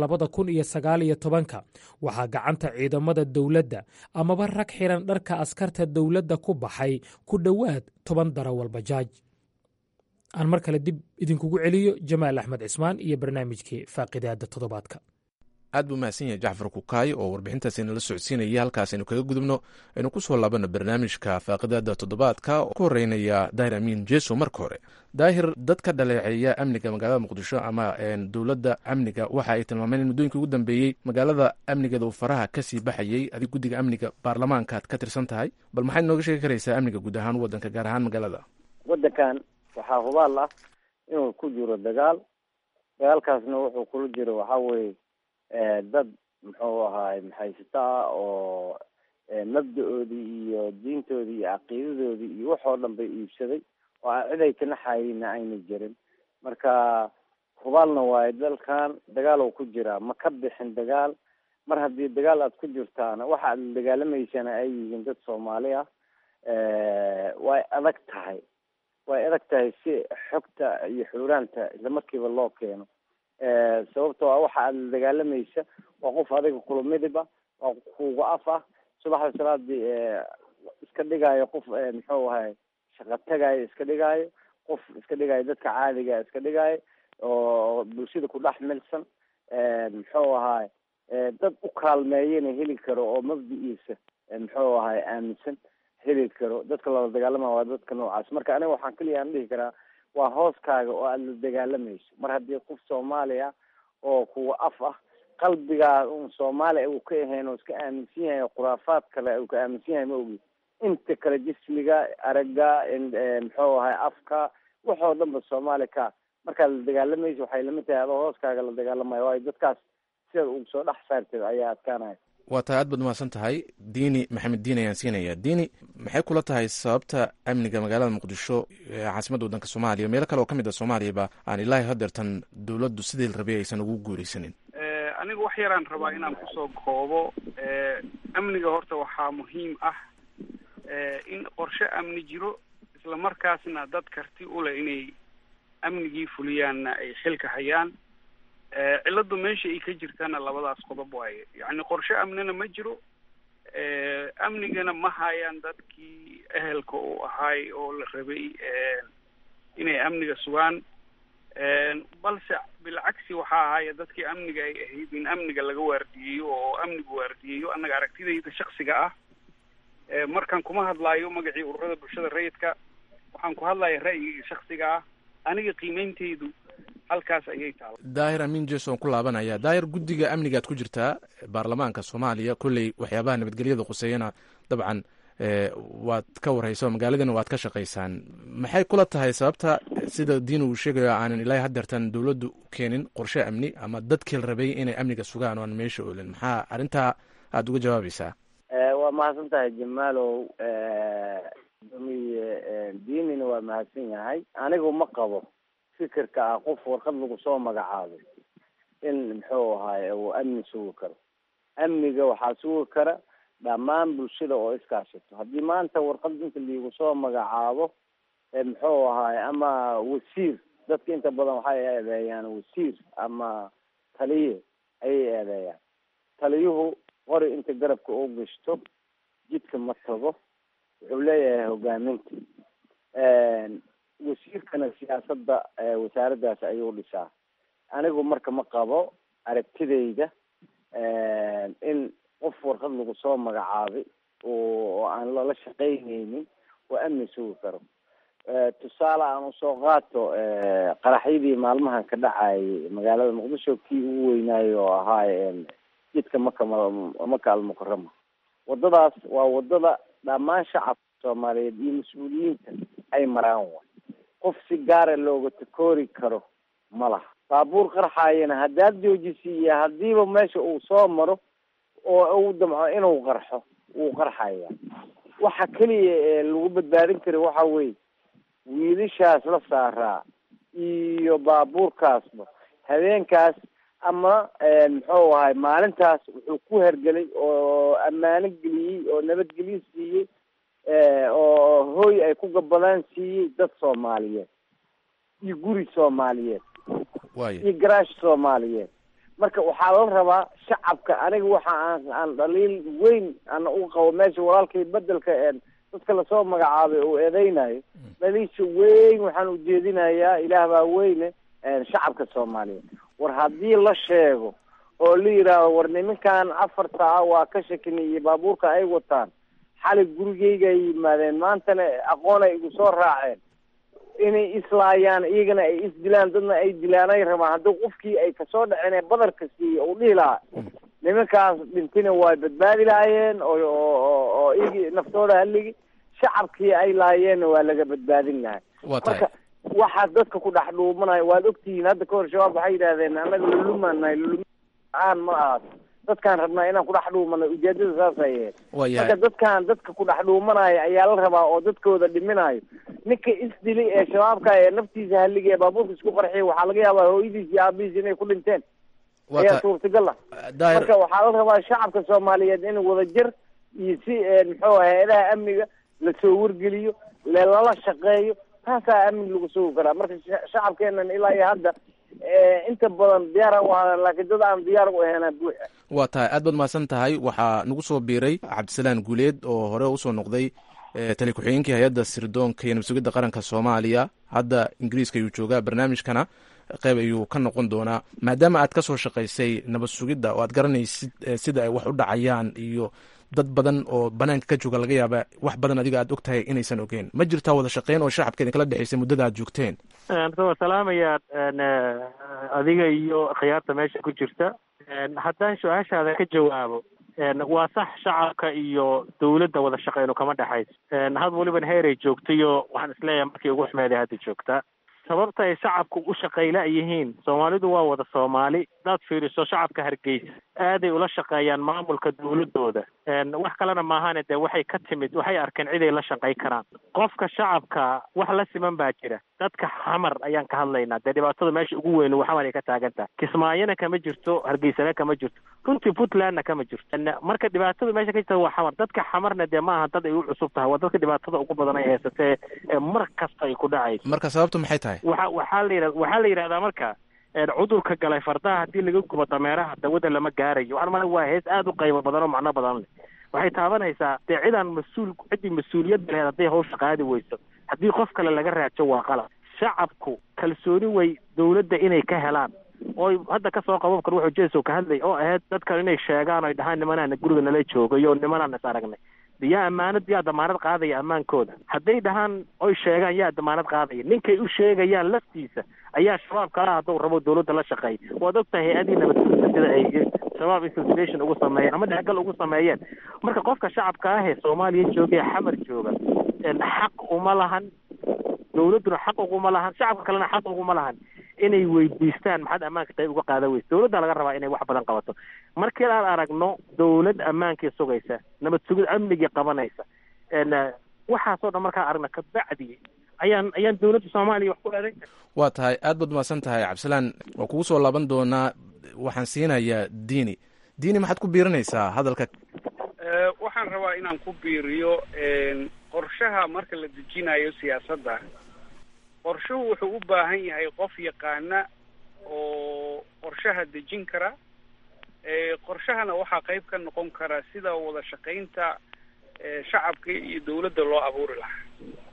2019 waxaa gacanta ciidamada dowladda amaba rag xihan dharka askarta dowladda ku baxay ku dhowaad 10 darawal bajaaj. aan mar kale dib idinkugu celiyo Jamaal Axmed Cismaan iyo barnaamijkii Faaqidaada Toddobaadka. aad buu mahadsan yahay Jacfar Kukaay oo warbixintaasina la socodsiinaya. halkaas aynu kaga gudubno aynu ku soo laabano barnaamijka Faaqidaada Toddobaadka oo ku horeynaya Daahir Amiin Jeeso. marka hore Daahir, dadka dhaleeceeya amniga magaalada Muqdisho ama dowladda amniga waxa ay tilmaameen in muddooyinkii ugu dambeeyey magaalada amnigeeda uu faraha ka sii baxayey. adig guddiga amniga baarlamaanka aad ka tirsan tahay, bal maxaad nooga sheegi karaysaa amniga guud ahaan waddanka, gaar ahaan magaalada? waddankan waxaa hubaal ah inuu ku jiro dagaalkaasna wuxuu kula jiro waxaa weeye dad muxuu ahaay maxaysataa oo mabda-oodii iyo diintoodii iyo caqiidadoodii iyo waxoo dhan bay iibsaday oo aan cid ay ka naxayeyna ayna jirin. marka hubaalna waayo dalkan dagaal oo ku jiraa, ma ka bixin dagaal. mar haddii dagaal aad ku jirtaana waxa aad dagaalamaysana ay yihiin dad Soomaali ah, way adag tahay si xogta iyo xuraanta isla markiiba loo keeno. sababtoo ah waxa aad dagaalamaysa waa qof adiga kula midiba, waa kuga af ah, subaxda salaadii iska dhigaayo qof muxuu ahay shaqo tagayo, iska dhigaayo qof iska dhigaayo dadka caadiga iska dhigaayo oo bulshada ku dhex milsan, muxuu ahay dad u kaalmeeyana heli karo oo mabda-iisa muxuu ahay aaminsan heli karo. dadka lala dagaalama waa dadka noocaas. marka aniga waxaan keliya aan dhihi karaa waa hooskaaga oo aad la dagaalamayso. mar haddii qof Soomaaliya oo kuwa af ah qalbigaa un Soomaaliya uu ka ahayn oo iska aaminsan yahay khuraafaad kale uu ka aaminsan yahay ma ogi, inta kale jismiga, aragga, muxuu ahay afka, waxoo dhanba Soomaali ka. markaad la dagaalamayso waxay lamid tahay adoo hooskaaga la dagaalamayo, waayo dadkaas sidaad ugu soo dhex saarteed ayaa adkaanaya. waa tahay, aad baad umahadsan tahay. diini maxamed diin ayaan siinaya. diini, maxay kula tahay sababta amniga magaalada Muqdisho caasimadda waddanka Soomaaliya, meelo kale oo ka mid ah Soomaaliyaba aan ilaahay hadeertan dowladdu sidii la rabay aysan ugu guuraysanin? aniga wax yaraan rabaa inaan kusoo koobo. amniga horta waxaa muhiim ah in qorshe amni jiro, isla markaasna dad karti u leh inay amnigii fuliyaanna ay xilka hayaan. ciladu meesha ay ka jirtana labadaas qodob waaye. yacni qorshe amnina ma jiro, amnigana ma hayaan dadkii ehelka u ahaay oo la rabay inay amniga sugaan. balse bilcagsi waxaa ahaya dadkii amniga ay ahayd in amniga laga waardiyeeyo oo amnigu waardiyeeyo. annaga aragtidayda shaksiga ah, markaan kuma hadlaayo magacii ururada bulshada rayidka, waxaan ku hadlaya ra'yigii shaksiga ah. aniga qiimeyntaydu halkaas ayay taala. Daahir Amiin Jeeso ku laabanaya. Daahir, guddiga amnigaad ku jirtaa baarlamaanka Soomaaliya, kolley waxyaabaha nabadgelyada quseeyana dabcan waad ka warhayso, magaaladana waad ka shaqaysaan. maxay kula tahay sababta sida diin uu sheegayo aanan ilaahay hadeertan dowladdu keenin qorshe amni ama dadkii la rabay inay amniga sugaan oo aan meesha oolin? maxaa arrintaa aada uga jawaabaysaa? waa mahadsan tahay Jamaalow. diinina waa mahadsan yahay. anigu ma qabo fikirka ah qof warqad lagu soo magacaabay in muxuu ahaay uu amni sugi karo. amniga waxaa sugi kara dhammaan bulshada oo iskaashato. haddii maanta warqad inta liigu soo magacaabo muxuu ahaay ama wasiir, dadka inta badan waxay eedeeyaan wasiir ama taliye ayay eedeeyaan. taliyuhu qori inta garabka u gashto jidka ma tago, wuxuu leeyahay hogaaminta. wasiirkana siyaasadda wasaaraddaas ayuu dhisaa. anigu marka ma qabo aragtidayda in qof warqad lagu soo magacaabay oo aan lala shaqaynaynin oo amni sugi karo. tusaale aan usoo qaato qaraxyadii maalmahan ka dhacayay magaalada Muqdisho, kii ugu weynaayo oo ahaay jidka maka almukarama. wadadaas waa wadada dhammaan shacabka Soomaaliyeed iyo mas-uuliyiinta ay maraan. qof si gaara looga takoori karo ma laha. baabuur qarxaayana haddaad joojisiiya haddiiba meesha uu soo maro oo uu damco inuu qarxo wuu qarxaya. waxa keliya ee lagu badbaadin kara waxa weeye wiilashaas la saaraa iyo baabuurkaasba habeenkaas ama muxuu ahay maalintaas wuxuu ku hergelay oo ammaano geliyey oo nabadgelyo siiyey oo hooy ay ku gabadaan siiyey dad Soomaaliyeed iyo guri Soomaaliyeed iyo garaash Soomaaliyeed. marka waxaa la rabaa shacabka aniga waxa aan dhaliil weyn aan u qabo meesha walaalkay bedelka dadka la soo magacaabay oo eedeynayo dhaliisha weyn waxaan u jeedinayaa ilaah baa weyne shacabka Soomaaliyeed. war haddii la sheego oo la yiraahdo war nimankan 4 saac waa ka shakinayay baabuurka ay wataan xalay gurigeyga ay yimaadeen maantana aqoon ay igu soo raaceen inay islaayaan iyagana ay isdilaan dadna ay dilaan ay rabaan haddii qofkii ay kasoo dhaceen ee badarka siiyo uu dhihi lahaa nimankaas dhintina way badbaadi lahaayeen oo iyagii naftooda haligi shacabkii ay laayeen waa laga badbaadin lahaa. marka waxaa dadka ku dhex dhuumanayo waad ogtihiin hadda kahor shabaab waxay yidhahdeen annaga lulumaanahay lulumaan ma aha dadkaan rabnaa inaan ku dhex dhuumano ujeedada saas ay ahayd. marka dadka ku dhex dhuumanayo ayaa la rabaa oo dadkooda dhiminayo. ninka isdili ee shabaabka ee naftiisa haligi ee baabuurka isku qarxiya waxaa laga yaabaa hooyadiis iyo aabihiis inay ku dhinteen ayaa suurtagal ah. marka waxaa la rabaa shacabka Soomaaliyeed in wadajir iyo si muxuu ahay hay'adaha amniga lasoo wargeliyo lala shaqeeyo taasaa amni lagu sugi karaa. marka shacabkeenan ilaa iyo hadda inta badan diyaar u ahaadaan laakiin dad aan diyaar u ahayn buuxa. waa tahay aad baad mahadsan tahay. waxaa nagu soo biiray Cabdisalaan Guuleed oo hore usoo noqday tali ku-xigeenkii hay-adda sirdoonka iyo nabad-sugidda qaranka Soomaaliya, hadda Ingiriiska ayuu joogaa. barnaamijkana qayb ayuu ka noqon doonaa maadaama aad ka soo shaqaysay nabad sugidda oo aad garanaysid sida ay wax u dhacayaan iyo dad badan oo banaanka ka jooga laga yaaba wax badan adiga aad ogtahay inaysan ogeyn. ma jirtaa wada shaqeyn oo shacabka idinkala dhexaysay muddada aad joogteen? waa salaamaya adiga iyo khiyaarta meesha ku jirta. haddaan su-aashaada ka jawaabo, waa sax shacabka iyo dawladda wada shaqeyno kama dhexayso. had waliban heeray joogtayo waxaan isleeyahay markii ugu xumeeday hadda joogtaa. sababta ay shacabku u shaqayla yihiin Soomaalidu waa wada Soomaali. dad fiiriso shacabka Hargeysa aaday ula shaqeeyaan maamulka dawladooda. wax kalena maahan de waxay ka timid waxay arkeen cid ay la shaqeey karaan. qofka shacabka wax la siman baa jira. dadka xamar ayaan ka hadlaynaa. de dhibaatada meesha ugu weyn waxa ay ka taagantaa. Kismaayana kama jirto, Hargeysana kama jirto, runtii Puntlandna kama jirto. marka dhibaatada meesha ka jirta waa xamar. dadka xamarna de maaha dad ay u cusub tahay, waa dadka dhibaatada ugu badan ay haysatee mar kasta ay ku dhacayso. marka sababtu maxay tahay? waxaa la yidhahdaa marka cudurka galay fardaha haddii laga gubo dameeraha dawada lama gaarayo. waxaan malay waa hees aad u qiimo badan oo macno badan leh. waxay taabanaysaa dee cidaan ciddii mas-uuliyad lahayd hadday hawsha qaadi weyso, haddii qof kale laga raajo waa qalab. shacabku kalsooni way dawladda inay ka helaan oo hadda kasoo qababkan wuxuu jeesow ka hadlay oo ahayd dadkan inay sheegaan oy dhahaan nimanaan guriga nala joogo iyo nimanaan is aragnay. yaa amaanad yaa damaanad qaadaya ammaankooda. hadday dhahaan oy sheegaan yaa damaanad qaadaya. ninkay u sheegayaan laftiisa ayaa shabaabka ah hadduu rabo dawladda la shaqeey. waad ogtahay hay-adii nabadgelyada sida ay shabaab infiltration ugu sameeyeen ama dhexgal ugu sameeyeen. marka qofka shacabka ah ee Soomaaliya jooga ee xamar jooga xaq uma lahan, dawladduna xaq uguma lahan, shacabka kalena xaq uguma lahan inay weydiistaan maxaad ammaanka tay uga qaada weysa. dawladda laga rabaa inay wax badan qabato. markii aan aragno dawlad ammaankii sugaysa, nabad sugid amnigii qabanaysa, waxaasoo dhan markaan aragno kabacdi ayaan dawladda Soomaaliya wax ku eedayn. waa tahay aad baad mahadsan tahay Cabdisalaan. waa kugu soo laaban doonaa. waxaan siinayaa diini maxaad ku biirinaysaa hadalka? waxaan rabaa inaan ku biiriyo qorshaha marka la dejinayo siyaasadda. qorshuhu wuxuu u baahan yahay qof yaqaana oo qorshaha dejin kara. qorshahana waxaa qayb ka noqon kara sida wada shaqaynta shacabka iyo dawladda loo abuuri lahaa.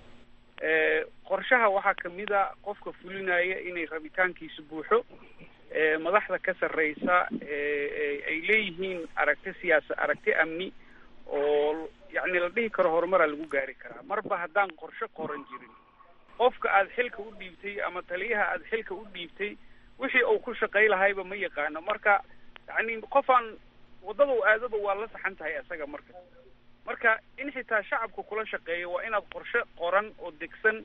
qorshaha waxaa kamid a qofka fulinaya inay rabitaankiisa buuxo, madaxda ka sarreysa ay leeyihiin aragti amni oo yacni la dhihi karo horumaraa lagu gaari karaa. marba haddaan qorshe qoran jirin, qofka aad xilka u dhiibtay ama taliyaha aad xilka u dhiibtay wixii uu ku shaqay lahayba ma yaqaano. marka yacni qofaan waddada u aadaba waa la saxan tahay isaga. marka in xitaa shacabka kula shaqeeyo waa inaad qorshe qoran oo degsan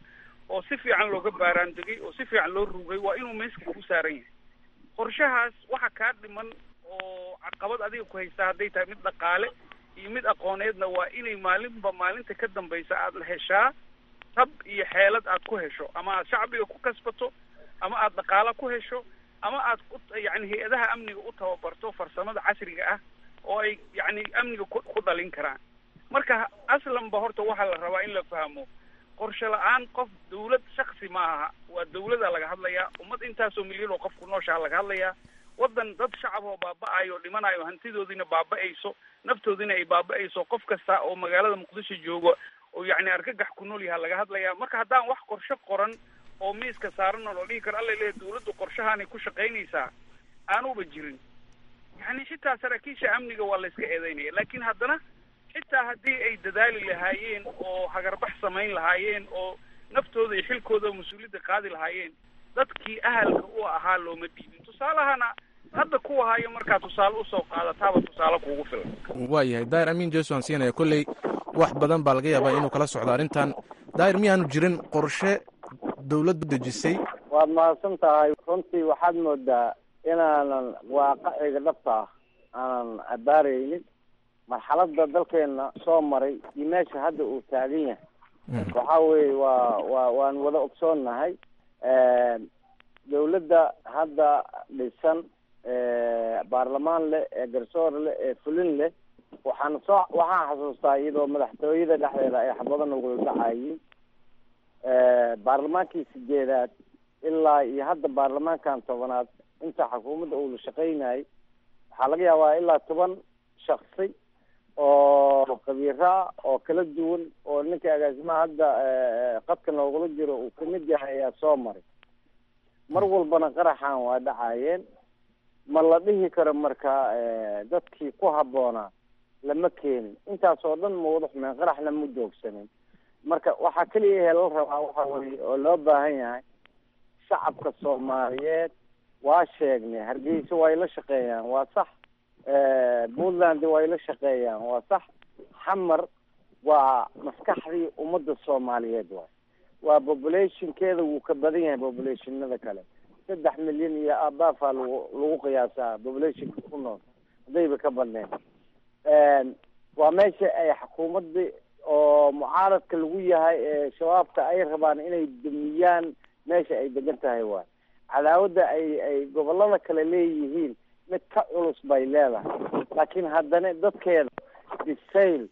oo si fiican looga baaraandegay oo si fiican loo rugay waa inuu miiska ku saaran yahay. qorshahaas waxa kaa dhiman oo caqabad adiga ku haysta hadday tahay mid dhaqaale iyo mid aqooneedna waa inay maalinba maalinta ka dambaysa aad la heshaa tab iyo xeelad aad ku hesho, ama aad shacbiga ku kasbato, ama aad dhaqaala ku hesho, ama aad yani hay-adaha amniga u tababarto farsamada casriga ah oo ay yani amniga ku dhalin karaan. marka aslanba horta waxaa la rabaa in la fahmo qorshe la-aan qof dawlad shaksi ma aha, waa dawlada laga hadlayaa, ummad intaasoo milyan oo qof ku nooshaha laga hadlayaa, wadan dad shacab oo baaba-ayo dhimanayo, hantidoodiina baaba-ayso, naftoodiina ay baaba-ayso, qof kasta oo magaalada muqdisho joogo oo yani argagax ku nool yaha laga hadlayaa. marka haddaan wax qorshe qoran oo miiska saaran oo la dhihi karo alla leeyahay dawladdu qorshahaanay ku shaqaynaysaa aanuba jirin, yani xitaa saraakiisha amniga waa la iska eedeynaya. laakiin haddana xitaa haddii ay dadaali lahaayeen oo hagarbax samayn lahaayeen oo naftooda iyo xilkooda mas-uuliyadda qaadi lahaayeen, dadkii ahalka u ahaa looma dhiibin. tusaalahana hadda kuwa hayo markaa tusaale usoo qaadataaba tusaale kuugu filan. waayahay daahir amiin jeeso aan siinaya, kolley wax badan baa laga yaabaa inuu kala socdo arrintan. daahir miyaanu jirin qorshe dawladdu dejisay? waad mahadsan tahay. runtii waxaad moodaa inaanan waaqiciga dhabta ah aanan abaaraynin marxalada dalkeena soo maray iyo meesha hadda uu taagan yahay. waxa weye waan wada ogsoonnahay dawladda hadda dhisan baarlamaan leh, ee garsoor leh, ee fulin leh. waxaan xasuustaa iyadoo madaxtooyada dhexdeeda ay xabado nagula dhacayiin baarlamaankii 8aad ilaa iyo hadda baarlamaankan 10aad inta xukuumadda uu la shaqaynayay waxaa laga yaabaa ilaa 10 shaksi oo khabiira oo kala duwan oo ninka agaasimaha hadda qadka noogula jiro uu kamid yahay ayaa soo maray. mar walbana qaraxan waa dhacayeen. ma la dhihi karo marka dadkii ku habboonaa lama keenin. intaas oo dhan ma wada xumeen, qaraxna ma joogsanin. marka waxaa keliya la rabaa waxa weye oo loo baahan yahay shacabka Soomaaliyeed. waa sheegnay Hargeysa way la shaqeeyaan, waa sax. Puntland way la shaqeeyaan, waa sax. xamar waa maskaxdii ummadda Soomaaliyeed waa populationkeeda wuu ka badan yahay populationada kale. 3 milyan iyo abaafa lagu qiyaasaa populationka ku nool hadayba ka badneen. waa meesha ay xukuumadda oo mucaaradka lagu yahay ee shabaabka ay rabaan inay dumiyaan meesha ay degan tahay waay. cadaawada ay gobolada kale leeyihiin mid ka culus bay leedahay, laakiin haddana dadkeeda bisayl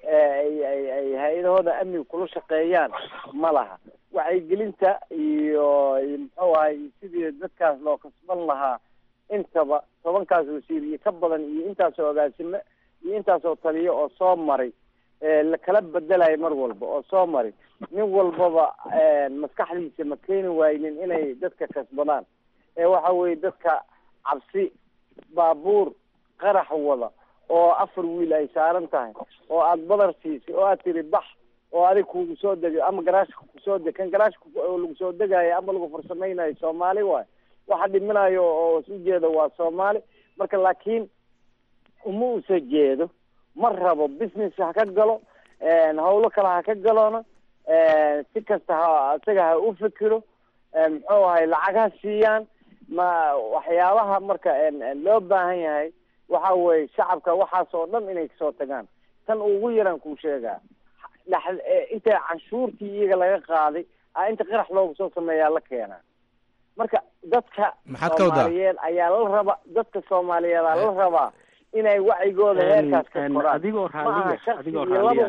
ay hay-adahooda amniga kula shaqeeyaan ma laha. wacyigelinta iyo muxuu ahay sidii dadkaas loo kasban lahaa intaba 10kaas wasiir iyo ka badan iyo intaasoo agaasime iyo intaasoo taliyo oo soo maray la kala bedelayo mar walba oo soo maray. nin walbaba maskaxdiisa ma keeni waaynin inay dadka kasbadaan. waxa weye dadka cabsi baabuur qarax wada oo 4 wiil ay saaran tahay oo aad badar siisay oo aad tiri bax oo adig kugu soo degay ama garaashka ku soo deg kan garaashka lagu soo degayo ama lagu farsamaynayo Soomaali waay. waxa dhiminayo oo soo jeeda waa Soomaali. marka laakiin uma u soo jeedo ma rabo business ha ka galo hawlo kale ha ka galona si kasta asaga ha u fikiro muxuu ahay lacag ha siiyaan. ma waxyaabaha marka loo baahan yahay waxa weeye shacabka waxaas oo dhan inay kasoo tagaan. tan ugu yaraan kuu sheegaa inta canshuurtii iyaga laga qaaday inta qarax loogu soo sameeyaa la keenaa. marka dadka Soomaaliyeed ayaa la rabaa, dadka Soomaaliyeed ayaa la rabaa inay wacigooda heerkaas ka koraan. adigoo raaliya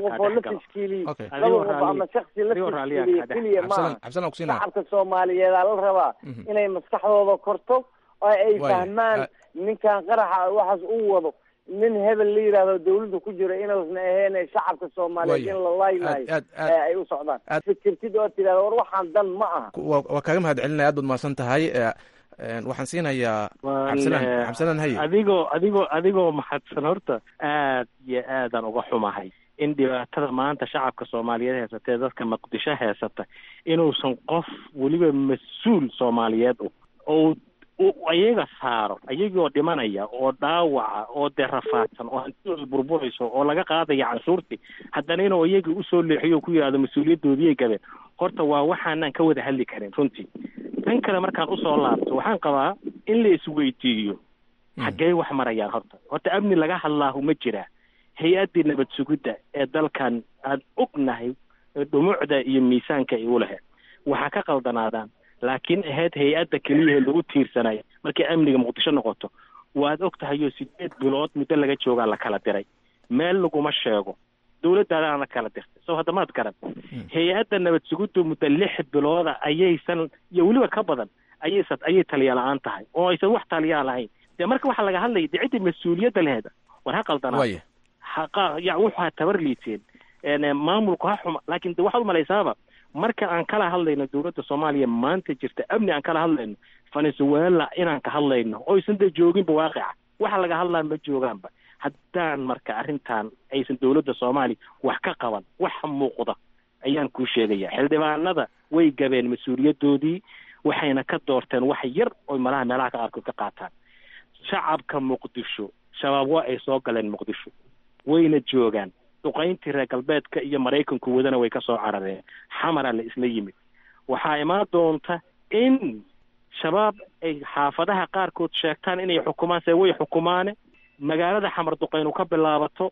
shacabka Soomaaliyeed ayaa la rabaa inay maskaxdooda korto oo ay fahmaan ninkan qaraxa waxaas uu wado nin hebel la yiraahdo dawladda ku jira inaysan ahayn shacabka Soomaaliyeed in la laaynayo ay u socdaan. fikirtid oo tiraahdo war waxaan dan ma aha. waa kaaga mahad celinaya, aad baad mahadsan tahay. waxaan siinayaa cabsalaan haye. adigoo mahadsan. horta aad iyo aadaan uga xumahay in dhibaatada maanta shacabka Soomaaliyeed haysatee dadka Muqdisho haysata inuusan qof weliba mas-uul Soomaaliyeed oo ayaga saaro ayagoo dhimanaya oo dhaawaca oo dee rafaadsan oo hantidooda burburayso oo laga qaadaya canshuurtii haddana inuu iyagii usoo leexiyo ku yidhahdo mas-uuliyadoodiyay gabeen horta waa waxaanaan ka wada hadli karin runtii. tan kale markaan usoo laabto waxaan qabaa in la isweydiiyo xaggee wax marayaan horta amni laga hadlaahu ma jiraa hay-addii nabad sugidda ee dalkan aan ognahay dhumucda iyo miisaanka ay u lahayd waxaa ka qaldanaadaan laakiin ahayd hay-adda keliyahe lagu tiirsanay markay amniga muqdisho noqoto waad og tahayoo 8 bilood muddo laga joogaa la kala diray meel laguma sheego dawladdaadana la kala dirtay soo hadda maad garan hay-adda nabad sugiddu muddo 6 bilooda ayaysan iyo weliba ka badan ayay taliya la-aan tahay oo aysan wax taliyaa lahayn dee marka waxaa laga hadlaya dee ciddii mas-uuliyadda leheeda war ha qaldanaa waxaa tabar liiteen maamulku ha xuma laakiin de waxaad umalaysaaba marka aan kala hadlayno dawladda soomaaliya maanta jirta amni aan kala hadlayno venezuela inaan ka hadlayno oysan dee jooginba waaqica waxa laga hadlaa ma joogaanba haddaan marka arrintan aysan dawladda soomaaliya wax ka qaban waxa muuqda ayaan kuu sheegaya xildhibaanada way gabeen mas-uuliyadoodii waxayna ka doorteen wax yar oy malaha meelaha ka qaarkood ka qaataan shacabka muqdisho shabaab waa ay soo galeen muqdisho wayna joogaan duqayntii reer galbeedka iyo maraykanku wadana way ka soo carareen xamara la isla yimid waxaa imaan doonta in shabaab ay xaafadaha qaarkood sheegtaan inay xukumaan se way xukumaane magaalada xamar duqaynu ka bilaabato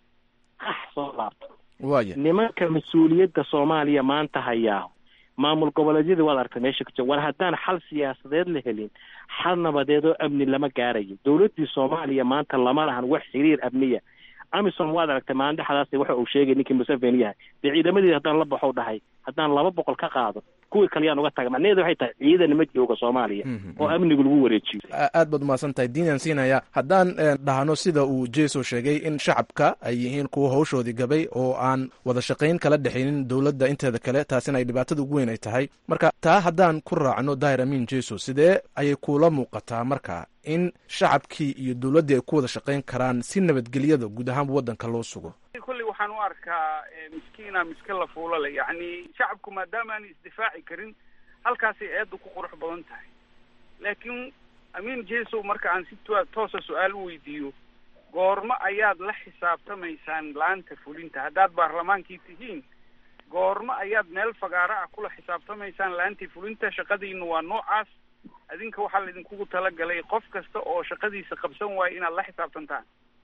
soo laabto nimanka mas-uuliyadda soomaaliya maanta hayaa maamul goboleedyada waad aragtay meesha ka jira war haddaan xal siyaasadeed la helin xal nabadeed oo amni lama gaarayo dawladdii soomaaliya maanta lama lahan wax xiriir amniya amisom waad aragtay maalin dhexdaas waxa uu sheegay ninkii Museveni yahay dee ciidamadeeda haddaan la baxo dhahay haddaan 200 ka qaado kuwii kaliyaan uga taga macnaheedu waxay tahay ciidan ma jooga Soomaaliya oo amnigu lagu wareejiyo aad baad umahadsan tahay diinan siinaya haddaan dhahno sida uu Jeeso sheegay in shacabka ay yihiin kuwa hawshoodii gabay oo aan wada shaqayn kala dhexaynin dawladda inteeda kale taasina ay dhibaatada ugu weyn ay tahay marka taa haddaan ku raacno Daahir Amiin Jeeso sidee ayay kula muuqataa marka in shacabkii iyo dawladdii ay ku wada shaqayn karaan si nabadgelyada guud ahaan waddanka loo sugo kulli waxaan u arkaa miska la fuulo leh yacni shacabku maadaama aan isdifaaci karin halkaasay eeddu ku qurux badan tahay laakiin Amiin Jeeso marka aan si toosa su-aal u weydiiyo goorma ayaad la xisaabtamaysaan laanta fulinta haddaad baarlamaankii tihiin goorma ayaad meel fagaara ah kula xisaabtamaysaan laantii fulinta shaqadiinu waa noocaas adinka waxaa laidinkugu talagalay qof kasta oo shaqadiisa qabsan waayo inaad la xisaabtantaan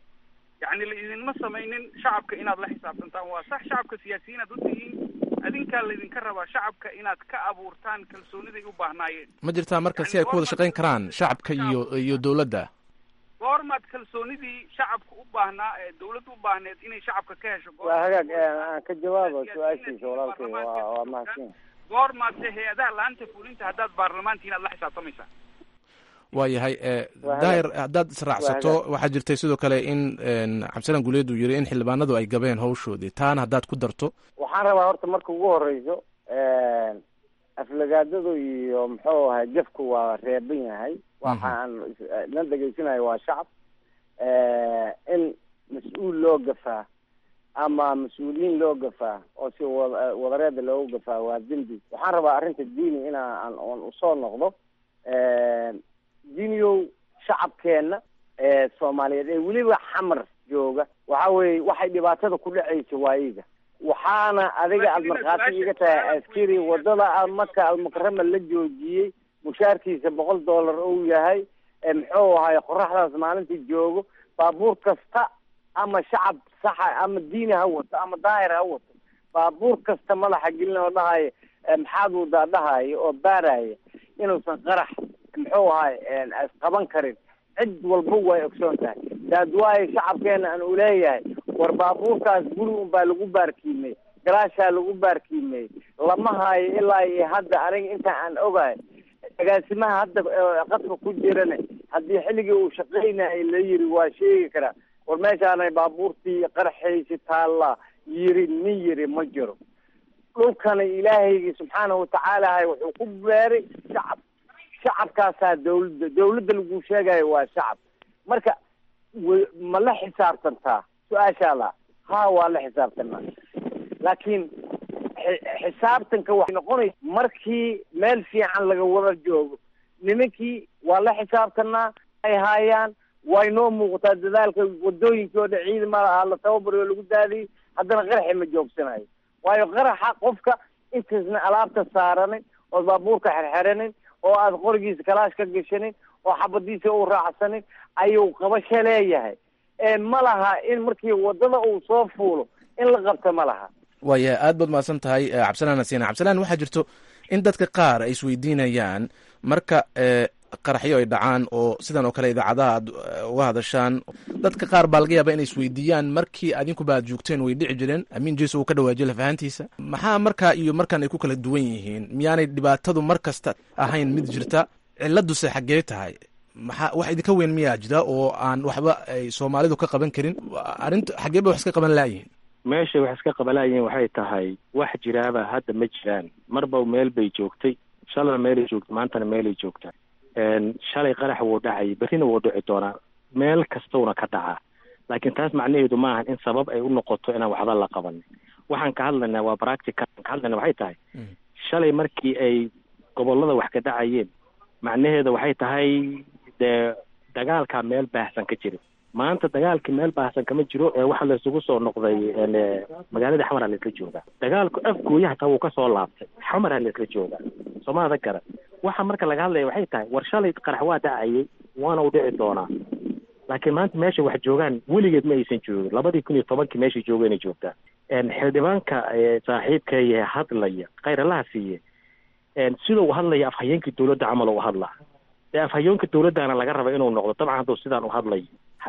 yacni laidinma samaynin shacabka inaad la xisaabtantaan waa sax shacabka siyaasiyiin aad u tihiin adinkaa laydinka rabaa shacabka inaad ka abuurtaan kalsooniday u baahnaayeen ma jirtaa marka si ay ku wada shaqayn karaan shacabka iyo dawladda goormaad kalsoonidii shacabka u baahnaa ee dawladda u baahneed inay shacabka ka hesho waa hagaag aan ka jawaabo su-aashiisa walaalkay waa mahadsan goormaad se hay-adaha laanta fulinta haddaad baarlamaantii inaad la xisaabtamaysaan waayahay daahir haddaad israacsato waxaa jirtay sidoo kale in cabdisalaan guuleed uu yiri in xildhibaanadu ay gabeen hawshoodii taana haddaad ku darto waxaan rabaa horta marka ugu horeyso aflagaadadu iyo muxuu ahay jafku waa reeban yahay waxaan nan dhegaysanayo waa shacab in mas-uul loo gafaa ama mas-uuliyiin loo gafaa oo si wadareeda loogu gafaa waa dembi waxaan rabaa arrinta diini inaan usoo noqdo diiniyow shacabkeenna soomaaliyeed ee weliba xamar jooga waxa weeye waxay dhibaatada ku dhacaysa waayiga waxaana adiga aada markhaati iga tahay askari wadada marka almukarama la joojiyey mushaarkiisa $100 uu yahay muxuu ahay qoraxdaas maalintii joogo baabuur kasta ama shacab saxa ama diini ha wato ama daahir ha wato baabuur kasta madaxa gelina oo dhahaya maxaad wadaa dhahaya oo baaraya inuusan qarax muxuu ahay qaban karin cid walba way ogsoon tahay daad waayo shacabkeena aan uleeyahay war baabuurkaas guri unbaa lagu baarkiimey galaashaa lagu baarkiimey lama hayo ilaa iyo hadda aniga inta aan ogahay agaasimaha hadda qadka ku jirana haddii xilligii uu shaqaynayay la yiri waa sheegi karaa war meeshaanay baabuurtii qarxaysi taallaa yiri nin yiri ma jiro dhulkana ilaahaygi subxaanahu watacaala wuxuu ku beeray shacabkaasaa dawladda lagu sheegayo waa shacab marka ma la xisaabtantaa su-aashaa la waa la xisaabtanaa laakiin xisaabtanka waxay noqonaysa markii meel fiican laga wada joogo nimankii waa la xisaabtanaa ay haayaan way noo muuqataa dadaalka wadooyinkii oo dhan ciidamada ah la tababariyo lagu daadiyey haddana qaraxi ma joogsanayo waayo qaraxa qofka intaasna alaabta saaranin oo baabuurka xerxeranin oo aad qorigiisa kalaash ka gashanin oo xabadiisa u raacsanin ayuu qabasho leeyahay ma laha in markii wadada uu soo fuulo in la qabta ma laha waaya aad baad mahadsan tahay cabdisalaan asiina cabdisalaan waxaa jirto in dadka qaar ay isweydiinayaan marka qaraxyo ay dhacaan oo sidan oo kale idaacadaha aad uga hadashaan dadka qaar baa laga yaaba inay isweydiiyaan markii adinkuba aad joogteen way dhici jireen amiin jeso uu ka dhawaajiye lafahantiisa maxaa markaa iyo markaan ay ku kala duwan yihiin miyaanay dhibaatadu mar kasta ahayn mid jirta ciladuse xaggee tahay maxaa wax idinka weyn miyaa jira oo aan waxba ay soomaalidu ka qaban karin arrinta xaggee bay wax iska qaban laayihiin meeshay wax iska qaban laayihiin waxay tahay wax jiraaba hadda ma jiraan marba meel bay joogtay shalana meelay joogtay maantana meelay joogtaa shalay qarax wuu dhacay berrina wuu dhici doonaa meel kastowna ka dhacaa laakiin taas macnaheedu ma ahan in sabab ay u noqoto inaan waxba la qabanin waxaan ka hadlaynaa waa practical ka hadlayna waxay tahay shalay markii ay gobollada wax ka dhacayeen macnaheeda waxay tahay dee dagaalkaa meel baahsan ka jira maanta dagaalkii meel baahsan kama jiro ee waxa laysugu soo noqday magaalada xamar laisla joogaa dagaalku afgooya hataa wuu kasoo laabtay xamar laisla joogaa soomaalida garan waxa marka laga hadlaya waxay tahay war shalay qarax waa dhacayay waana u dhici doonaa laakiin maanta meesha wax joogaan weligeed ma aysan joogin 2010 meeshay joogeenay joogtaa xildhibaanka saaxiibkaya hadlaya khayralaha siiye sidoo u hadlaya afhayeenkii dowladda camal u hadlaa afhayeenka dowladdaana laga raba inuu noqdo dabcan hadduu sidaan u hadlayo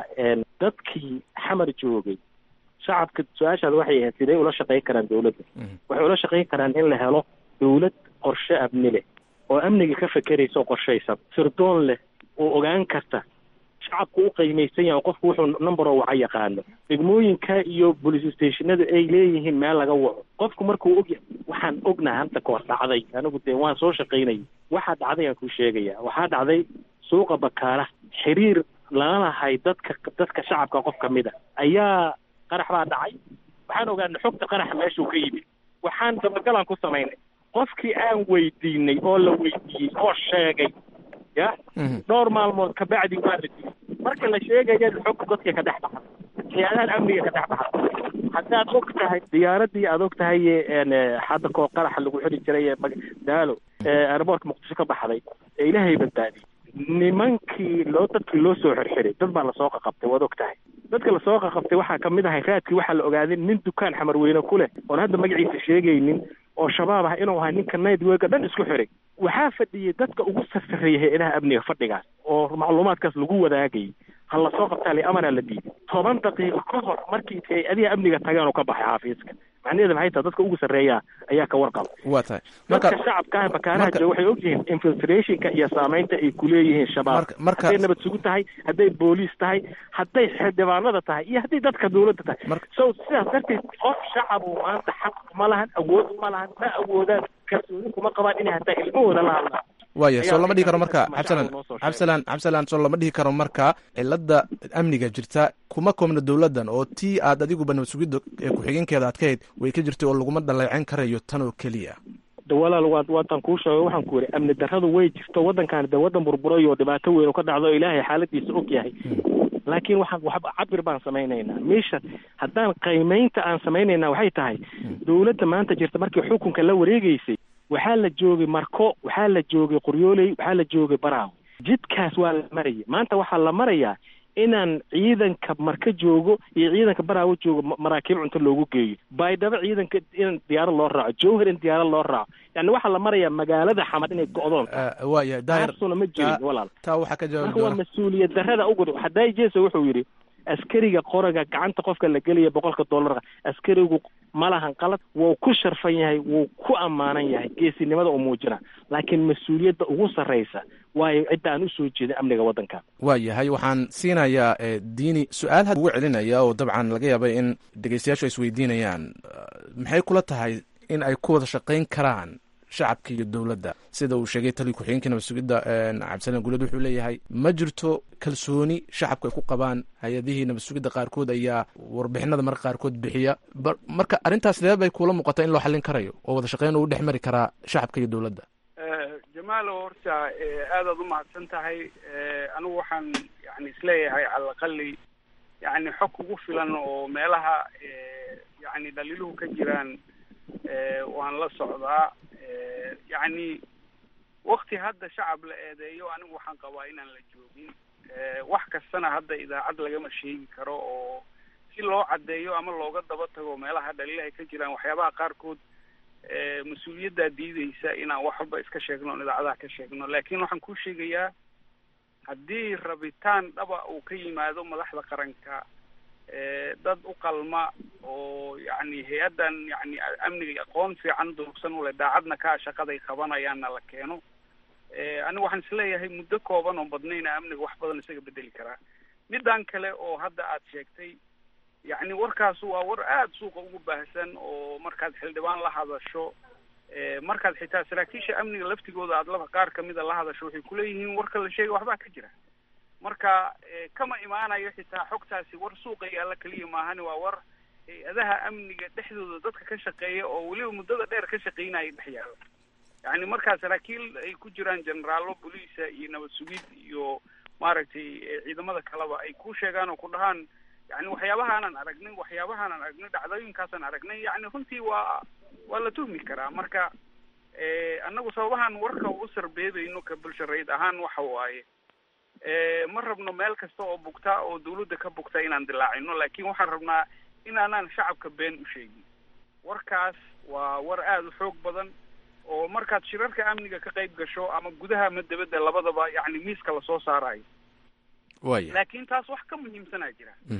dadkii xamar joogay shacabka su-aashaada waxay ahayd siday ula shaqayn karaan dowladda waxay ula shaqayn karaan in la helo dowlad qorshe amni leh oo amniga ka fekeraysa oo qorshaysan sirdoon leh oo ogaan karta shacabku u qiimaysan yahay oo qofku wuxuu number oo waxa yaqaano degmooyinka iyo police stationada ay leeyihiin meel laga waco qofku markuu og waxaan ognahay hanta koor dhacday anigu dee waan soo shaqaynay waxa dhacday aan ku sheegaya waxaa dhacday suuqa bakaara xiriir lala lahay dadka shacabka qof kamid a ayaa qarax baa dhacay waxaan ogaanay xogta qaraxa meeshuu ka yimid waxaan dabagalaan ku samaynay qofkii aan weydiinay oo la weydiiyey oo sheegay ya dhowr maalmood kabacdi waa la dilay marka la sheegaya xogta dadka ka dhex baxa hay'adaha amniga ka dhex baxa haddaad og tahay diyaaradii aad og tahay hadda koo qaraxa lagu xiri jiray daalo airportka muqdisho ka baxday ee ilaahay badbaadiyey nimankii dadkii loo soo xirxiray dad baa lasoo qaqabtay waad og tahay dadka lasoo qaqabtay waxaa kamid ahay raadkii waxaa la ogaaday nin dukaan xamar weyne ku leh oon hadda magaciisa sheegaynin oo shabaab ah inuu ahaa ninka nightwega dhan isku xiray waxaa fadhiyay dadka ugu sarsareeya hay-adaha amniga fadhigaas oo macluumaadkaas lagu wadaagayay ha lasoo qabtaa liamanaa la diiday 10 daqiiqo ka hor markii hay-adiha amniga tageen oo ka baxay xaafiiska macnaheeda maxay tahay dadka ugu sarreeya ayaa ka warqaba waa tahay dadka shacabka bakaaraha jooga waxay ogyihiin infiltrationka iyo saamaynta ay ku leeyihiin shabaab hadday nabad sugu tahay hadday booliis tahay hadday xildhibaanada tahay iyo hadday dadka dowladda tahay so sidaas darteed qof shacab uu maanta xaq ma lahan awood ma lahan ma awoodaan kalsooni kuma qabaan inay hataa ilmahooda la hadlaan waaya soo lama dhihi karo marka cabdisalaan soo lama dhihi karo marka cilada amniga jirta kuma koobna dowladdan oo tii aad adiguba nabad sugidda ee ku-xigeenkeeda aad ka hayd way ka jirtay oo laguma dhaleecin karayo tan oo keliya walaal waataan kuu sheegay waxaan ku yidhi amni darradu way jirto waddankan dee waddan burburay oo dhibaato weyn oo ka dhacdo ilaahay xaaladiisa og yahay laakiin waxaan cabir baan samaynaynaa meesha haddaan qiimaynta aan samaynaynaa waxay tahay dowladda maanta jirta markii xukunka la wareegaysay waxaa la joogay marko waxaa la joogay qoryooley waxaa la joogay baraaw jidkaas waa la maraya maanta waxaa la marayaa inaan ciidanka marka joogo iyo ciidanka baraawo joogo maraakiib cunto loogu geeyo baydhabo ciidanka in diyaarad loo raaco jowhar in diyaarad loo raaco yani waxaa la marayaa magaalada xamar inay go'doon waaya daahir ma jirin walaal taa waxaa ka jawaab marka waa mas-uuliyad darrada ugu hadday jeeso wuxuu yidhi askariga qoraga gacanta qofka la gelaya $100 askarigu ma lahan qalad wuu ku sharfan yahay wuu ku ammaanan yahay geesinimada uu muujina laakiin mas-uuliyadda ugu sarraysa waayo cidda aan usoo jeeda amniga waddanka waa yahay waxaan siinayaa diini su-aal had ugu celinaya oo dabcan laga yaabay in dhegeystayaashu ay isweydiinayaan maxay kula tahay in ay ku wada shaqayn karaan shacabka iyo dowladda sida uu sheegay taliya ku-xigeenka nabad sugidda cabdisalaan guuled wuxuu leeyahay ma jirto kalsooni shacabku ay ku qabaan hay-adihii nabad sugidda qaarkood ayaa warbixinada marka qaarkood bixiya marka arrintaas sidee bay kuula muuqata in loo xallin karayo oo wada shaqeyn uu dhex mari karaa shacabka iyo dowladda jamaalo horta aadaad u mahadsan tahay. anigu waxaan yani isleeyahay cala aqali yani xog ugu filan oo meelaha yani dhaliiluhu ka jiraan waan la socdaa. yani wakti hadda shacab la eedeeyo anigu waxaan qabaa inaan la joogin. wax kastana hadda idaacad lagama sheegi karo oo si loo caddeeyo ama looga daba tago meelaha dhaliilaha ka jiraan waxyaabaha qaarkood mas-uuliyaddaa diideysa inaan wax walba iska sheegno on idaacadaha ka sheegno. laakiin waxaan kuu sheegayaa haddii rabitaan dhaba uu ka yimaado madaxda qaranka dad u qalma oo yani hay-addan yani amniga aqoon fiican durugsan u leh daacadna ka shaqaday qabanayaanna la keeno. anigu waxaan isleeyahay muddo kooban oo badnayna amniga wax badan isaga bedeli karaa. midaan kale oo hadda aad sheegtay yani warkaas waa war aada suuqa ugu baahsan oo markaad xildhibaan la hadasho markaad xitaa saraakiisha amniga laftigooda aad laba qaar kamida la hadasho waxay kuleeyihiin warka la sheegay waxbaa ka jira. marka kama imaanayo xitaa xogtaasi war suuqa yaalla keliya maahani waa war hay-adaha amniga dhexdooda dadka ka shaqeeya oo weliba muddada dheer ka shaqeynaya dhex yaalla. yani markaa saraakiil ay ku jiraan jeneraalo boliisa iyo nabad sugid iyo maaragtay ciidamada kaleba ay ku sheegaan oo ku dhahaan yani waxyaabahaanan aragnay dhacdooyinkaasaan aragnay yani runtii waa la tuhmi karaa. marka annagu sababahan warka u sarbeebayno ka bulsho rayid ahaan waxa waaye ma rabno meel kasta oo bugta oo dawladda ka bugta inaan dilaacino, laakiin waxaan rabnaa inaanaan shacabka been u sheegin. warkaas waa war aada u xoog badan oo markaad shirarka amniga ka qayb gasho ama gudaha ama dibadda labadaba yani miiska lasoo saarayo. laakiin taas wax ka muhiimsanaa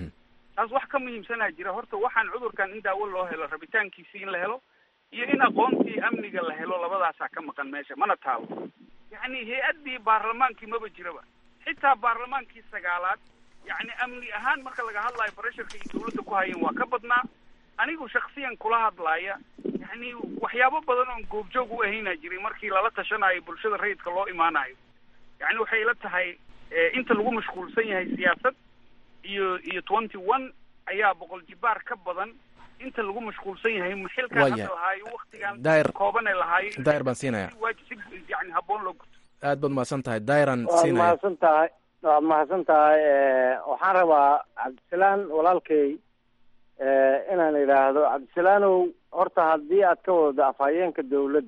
jira. horta waxaan cudurkan in daawo loo helo rabitaankiisi in la helo iyo in aqoontii amniga la helo labadaasaa ka maqan meesha mana taalo. yani hay-addii baarlamaankii maba jiraba. xitaa baarlamaankii 9aad yani amni ahaan marka laga hadlayo pressureka iyo dawladda ku hayeen waa ka badnaa. anigu shaksiyan kula hadlaaya yani waxyaabo badan oon goobjoog u ahaynaa jiray markii lala tashanayo bulshada rayidka loo imaanayo. yani waxay ila tahay inta lagu mashquulsan yahay siyaasad iyo 21 ayaa 100 jibaar ka badan inta lagu mashquulsan yahay xilkan hadda lahaayo waktigan kooban ee lahaayo. daayir baan siinaya yani habboon loo guto. aad baad mahadsan tahay. daayiraan siinaya. waad mahadsan tahay. waxaan rabaa cabdisalaan walaalkay inaan idhaahdo cabdisalaanow horta haddii aad ka wado afhayeenka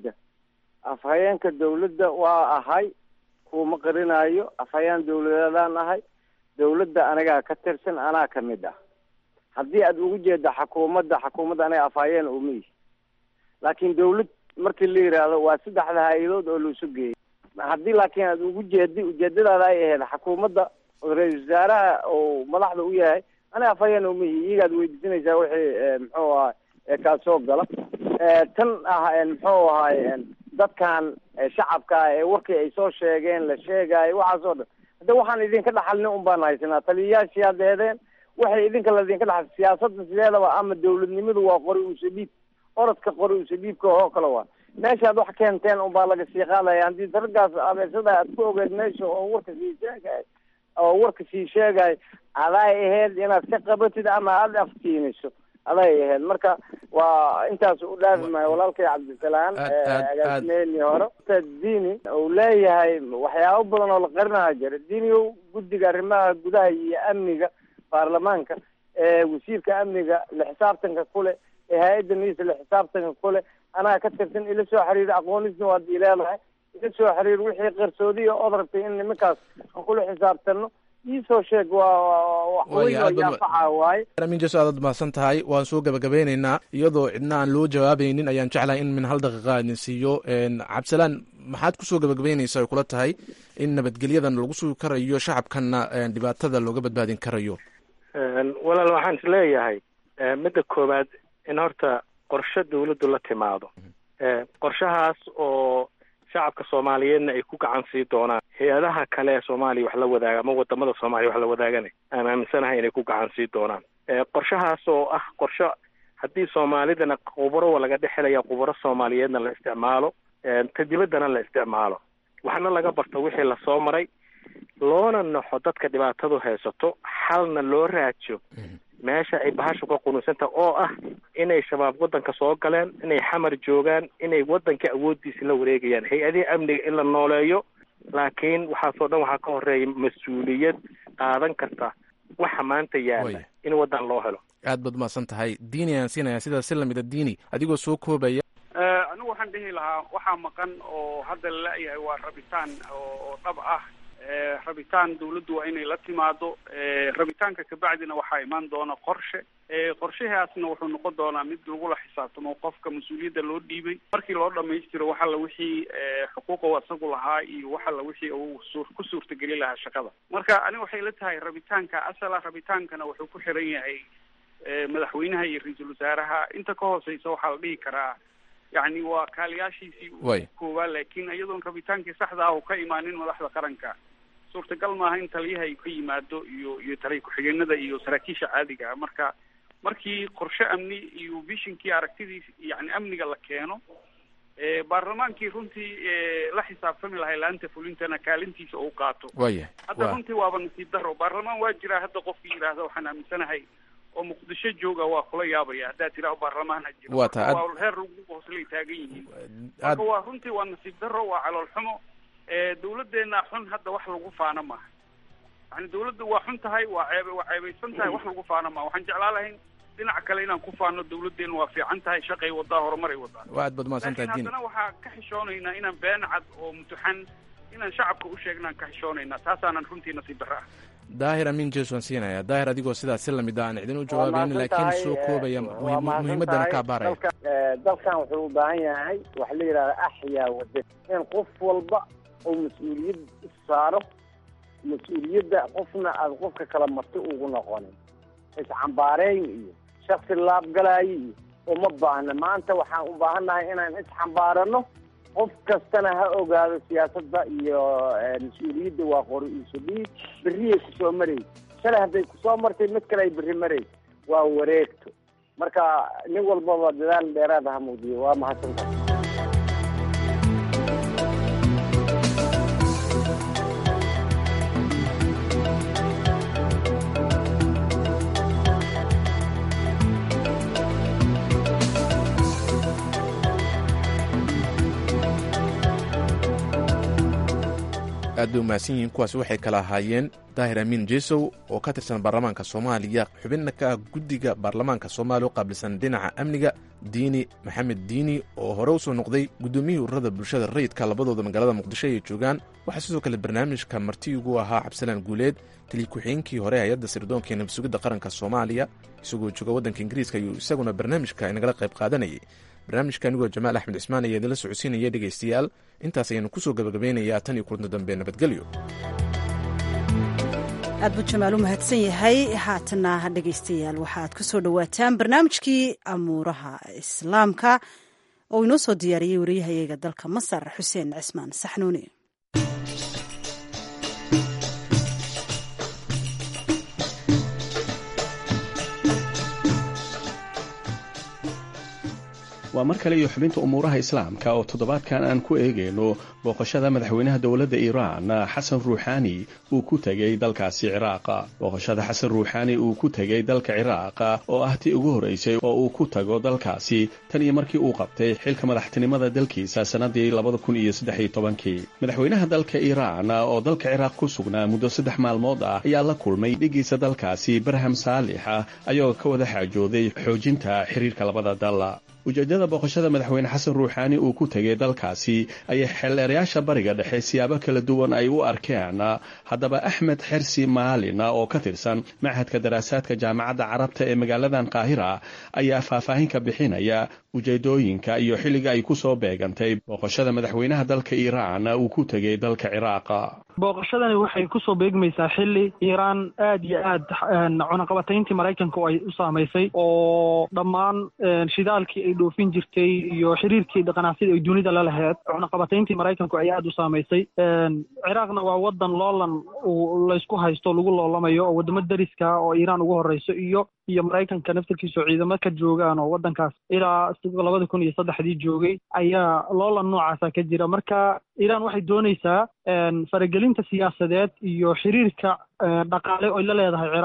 dawladda waa ahay kuma qarinayo. afhayeen dawladeedaan ahay. dawladda anigaa ka tirsan anaa kamid ah. haddii aad ugu jeeda xukuumadda aniga afhayeen uma yihi. laakiin dawlad markii la yidhaahdo waa 3 hay-adood oo laisu geeyay. haddii laakiin aad ugu ujeedadaada ay ahayd xukuumadda oo ra-iisul wasaaraha oo madaxda u yahay aniga afhayeen uma yihi. iyagaad weydiisanaysaa wixii muxuu ahaa kaa soo gala. tan muxuu ahaay dadkan shacabka ee warkii ay soo sheegeen la sheegaayo waxaas oo dhan hadda waxaan idinka dhaxalni un baan haysanaa. taliyayaashii aad eedeen waxay idinka ladinka dhaxal siyaasadda sideedaba ama dawladnimadu waa qori usadhiib orodka qori usadhiibka oo kale waa meeshaad wax keenteen un baa laga sii qaadaya. haddii daragaas abeesada aad ku ogeed meesha oo warka sii sheegay aday ahayd inaad ka qabatid ama aada aftiiniso aday ahayd. marka waa intaas u dhaafimaya walaalkay cabdisalaan agaasimeeni hore dini uu leeyahay waxyaabo badan oo la qarinaha jira. diniyow guddiga arrimaha gudaha iyo amniga baarlamaanka wasiirka amniga la xisaabtanka kule hay-adda miisa la xisaabtanka kule anaa ka tirsan ila soo xiriir aqoonisna waad ileedahay. ila soo xiriir wixii qarsoodiya ood rabtay in nimankaas aan kula xisaabtano iisoo sheeg. waa anfaca waaye. amin jeso aadaad mahadsan tahay. waan soo gabagabeynaynaa iyadoo cidna aan loo jawaabaynin ayaan jeclahay in min hal daqiiqa idin siiyo. cabdisalaan maxaad kusoo gabagabeynaysaa ay kula tahay in nabadgelyadan lagu sugi karayo shacabkana dhibaatada looga badbaadin karayo? walaal waxaan isleeyahay midda koowaad in horta qorshe dawladdu la timaado. qorshahaas oo shacabka soomaaliyeedna ay ku gacan sii doonaan hay-adaha kale ee soomaaliya wax la wadaaga ama wadamada soomaaliya wax la wadaagana aan aaminsanahay inay ku gacan sii doonaan. qorshahaas oo ah qorshe haddii soomaalidana khubaro laga dhexelaya khubaro soomaaliyeedna la isticmaalo ta dibaddana la isticmaalo waxna laga barto wixii lasoo maray loona naxo dadka dhibaatadu haysato xalna loo raajo meesha ay bahashu ka qunuunsanta oo ah inay shabaab waddanka soo galeen, inay xamar joogaan, inay waddanka awooddiisa la wareegayaan, hay-adihii amniga in la nooleeyo. laakiin waxaasoo dhan waxaa ka horeeya mas-uuliyad qaadan karta waxa maanta yaala in waddan loo helo. aad baad umahadsan tahay. diini ayaan siinayaa sidaas si lamida. diini, adigoo soo koobaya. anigu waxaan dhihi lahaa waxaa maqan oo hadda la la-yahay waa rabitaan oo dhab ah. rabitaan dawladdu waa inay la timaado. rabitaanka kabacdina waxaa imaan doona qorshe. qorshahaasna wuxuu noqon doonaa mid lagula xisaabtamo qofka mas-uuliyadda loo dhiibay. markii loo dhamaystiro waxa la wixii xuquuqa uu asagu lahaa iyo waxa la wixii uu ku suurtageli lahaa shaqada. marka aniga waxay la tahay rabitaanka asala. rabitaankana wuxuu ku xiran yahay madaxweynaha iyo ra-iisul wasaaraha. inta ka hooseysa waxaa la dhihi karaa yani waa kaaliyaashiisii koobaa, laakiin iyadoon rabitaankii saxda ah oo ka imaanin madaxda qaranka suurtagal maaha in taliyaha ay ka yimaado iyo taliya ku-xigeenada iyo saraakiisha caadiga ah. marka markii qorshe amni iyo vishinkii aragtidiis yani amniga la keeno, baarlamaankii runtii la xisaabtami lahay laanta fulintana kaalintiisa uu qaato. hadda runtii waaba nasiib daro. baarlamaan waa jiraa hadda qofkii yidhaahda waxaan aaminsanahay oo muqdisho jooga waa kula yaabaya haddaad tiraa baarlamaana jira. waa heer lagu hooslay taagan yihiin. marka waa runtii waa nasiib daro, waa calool xumo. dawladdeena xun hadda wax lagu faano maaha. yani dawladda waa xun tahay, waa ceebaysan tahay, wax lagu faano maaha. waxaan jeclaa lahayn dhinaca kale inaan ku faano dawladdeena waa fiican tahay, shaqay wadaa, horumaray wadaa. waa aad baad umahadsantahay diini. haddana waxaa ka xishoonaynaa inaan been cad oo mutuxan inaan shacabka u sheegnaan ka xishoonaynaa. taasaanan runtii nasiib darro ah. daahir amiin jeesu aan siinaya. daahir, adigoo sidaas si lamid ah aan idin u jawaabaynin laakiin soo koobaya muhiimadana ka abaaraya. dalkan wuxuu u baahan yahay waxa la yidhahda axyaa wada, in qof walba oo mas-uuliyad saaro. mas-uuliyadda qofna aad qofka kala marti ugu noqonin, isxambaareyn iyo shaksi laabgalaayo iyo uma baahna. maanta waxaan u baahannahay inaan isxambaarano. qof kastana ha ogaado siyaasadda iyo mas-uuliyadda waa qori iisu dhiib. berriyay kusoo marayy, shalay hadday kusoo martay mid kale ay berri maray. waa wareegto. marka nin walbaba dadaal dheeraad ha muujiyo. waa mahadsantahay. aad bay umahadsan yihiin. kuwaasi waxay kala ahaayeen daahir amiin jesow oo ka tirsan baarlamaanka soomaaliya, xubinna ka ah guddiga baarlamaanka soomaaliya u qaabilsan dhinaca amniga, diini maxamed diini oo hore usoo noqday guddoomiyihii ururada bulshada rayidka. labadooda magaalada muqdisho ayay joogaan. waxaa sidoo kale barnaamijka marti ugu ahaa cabdisalaan guuleed, taliya ku-xigeenkii hore hay-adda sirdoonka ee nabad-sugidda qaranka soomaaliya. isagoo jooga waddanka ingiriiska ayuu isaguna barnaamijka inagala qayb qaadanayay. barnaamijka anigoo jamaal axmed cismaan ayaa idinla socodsiinaya dhegaystayaal. intaas ayaanu kusoo gabagabeynayaa tan iyo kulanti dambe. nabadgelyo. aad buu jamaal u mahadsan yahay. haatana dhegaystayaal waxaad ku soo dhowaataan barnaamijkii amuuraha islaamka oo inoo soo diyaariyey wariyahayaga dalka masar xuseen cismaan saxnuuni. waa mar kale iyo xubinta umuuraha islaamka oo toddobaadkan aan ku eegayno booqashada madaxweynaha dowladda iiraan xasan ruuxaani uu ku tegey dalkaasi ciraaqa. booqashada xasan ruuxaani uu ku tegey dalka ciraaqa oo ah tii ugu horeysay oo uu ku tago dalkaasi tan iyo markii uu qabtay xilka madaxtinimada dalkiisa sannadii 2013. madaxweynaha dalka iiraan oo dalka ciraaq ku sugnaa muddo 3 maalmood ah ayaa la kulmay dhigiisa dalkaasi barham saalixa ayagoo ka wada xaajooday xoojinta xiriirka labada dal. ujeedada booqashada madaxweyne xasan ruuxaani uu ku tegay dalkaasi ayay xeelleerayaasha bariga dhexe siyaabo kala duwan ay u arkeen. haddaba axmed xersi maalin oo ka tirsan machadka daraasaadka jaamacadda carabta ee magaaladan qaahira ayaa faahfaahin ka bixinaya ujeedooyinka iyo xilliga ay ku soo beegantay booqashada madaxweynaha dalka iiraan uu ku tegay dalka ciraaqa. booqashadani waxay kusoo beegmaysaa xilli iiraan aad iyo aad cunaqabatayntii maraykanka ay u saamaysay oo dhammaan shidaalkii ay dhoofin jirtay iyo xiriirkii dhaqanaasida ay dunida la laheyd cunaqabatayntii maraykanku ay aad u saamaysay. ciraaqna waa wadan loolan laysku haysto lagu loolamayo oo wadamo dariska oo iiraan ugu horeyso iyo maraykanka naftarkiisa oo ciidamo ka joogaan oo wadankaas ilaa 2003 joogay ayaa loolan noocaasa ka jira. marka iiraan waxay doonaysaa faragelinta siyaasadeed iyo xiriirka dhaqaale oo la leedahay ciraaq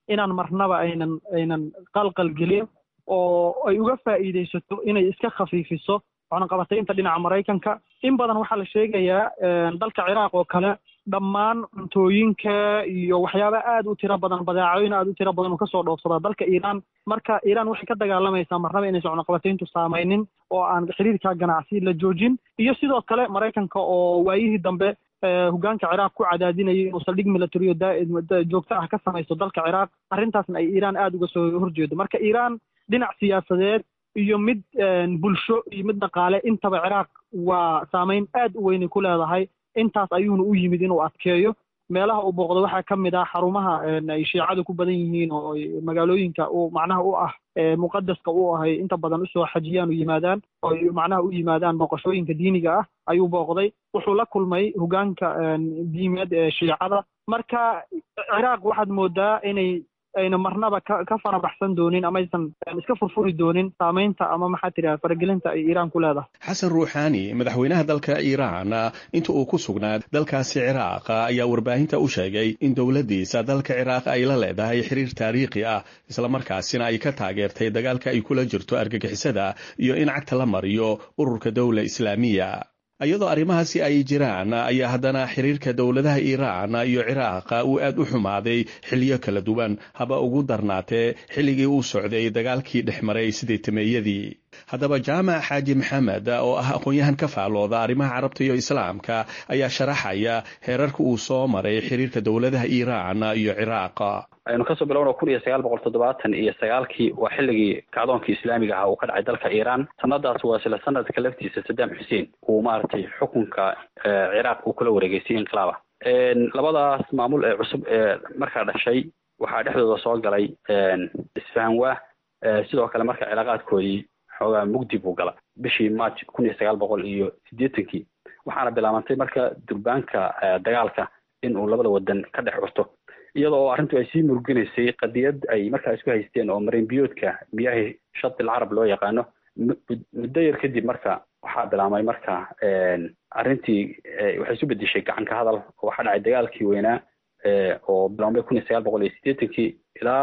inaan marnaba aynan qalqal gelin oo ay uga faa'iidaysato inay iska khafiifiso cunaqabataynta dhinaca Maraykanka. In badan waxaa la sheegayaa dalka Ciraaq oo kale dhammaan cuntooyinka iyo waxyaaba aad u tiro badan, badeecooyin aad u tiro badan oo kasoo dhoofsada dalka Iiraan. Marka Iiraan waxay ka dagaalamaysaa marnaba inaysan cunaqabatayntu saamaynin oo aan xiriirka ganacsi la joojin. Iyo sidoo kale Maraykanka oo waayihii dambe hoggaanka Ciraaq ku cadaadinayay inuu saldhig military joogto ah ka samaysto dalka Ciraaq, arrintaasna ay Iiraan aad uga soo horjeedo. Marka Iiraan dhinac siyaasadeed iyo mid bulsho iyo mid dhaqaale intaba Ciraaq waa saameyn aad u weyn ku leedahay. intaas ayuuna u yimid inuu adkeeyo. meelaha uu booqdo waxaa ka mid ah xarumaha ay shiicadu ku badan yihiin oo magaalooyinka uu macnaha u ah muqadaska u ahay inta badan usoo xajiyaan u yimaadaan oo macnaha u yimaadaan booqashooyinka diiniga ah ayuu booqday. wuxuu la kulmay hoggaanka diimeed ee shiicada. marka Ciraaq waxaad moodaa ayna marnaba ka farabaxsan doonin ama aysan iska furfuri doonin saamaynta ama maxaa tiraa faragelinta ay Iiraan ku leedahay. xasan ruuxaani madaxweynaha dalka Iiraan inta uu ku sugnaa dalkaasi Ciraaq ayaa warbaahinta u sheegay in dowladdiisa dalka Ciraaq ay la leedahay xiriir taariikhi ah isla markaasina ay ka taageertay dagaalka ay kula jirto argagixisada iyo in cagta la mariyo ururka dowla islaamiya. iyadoo arrimahaasi ay jiraan ayaa haddana xiriirka dowladaha Iiraan iyo Ciraaq uu aad u xumaaday xilliyo kala duwan, haba ugu darnaatee xilligii uu socday dagaalkii dhexmaray sideetameeyadii. haddaba jaamac xaaji maxamed oo ah aqoon-yahan ka faalooda arrimaha carabta iyo islaamka ayaa sharaxaya heerarka uu soo maray xiriirka dowladaha Iiraan iyo Ciraaq. aynu kasoo bilowno 1979 waa xilligii kacdoonkii islaamiga ah uu ka dhacay dalka Iiraan. sanadaas waa isla sanadka laftiisa Saddam Hussein uu maartay xukunka Ciraaq uu kula wareegaysay inqilaaba. labadaas maamul ee cusub ee markaa dhashay waxaa dhexdooda soo galay isfahanwaa. sidoo kale marka cilaaqaadkoodii xoogaa mugdi buu gala bishii March 1980 waxaana bilaabantay marka durbaanka dagaalka in uu labada wadan ka dhex curto, iyadoo arrintu ay sii muruginaysay qadiyad ay markaa isku haysteen oo marin biyoodka miyahi shati al-carab loo yaqaano. muddo yar kadib marka waxaa bilaabmay marka arrintii waxay isu bedeshay gacan ka hadal oo waxaa dhacay dagaalkii weynaa oo bilaabmay 1980 ilaa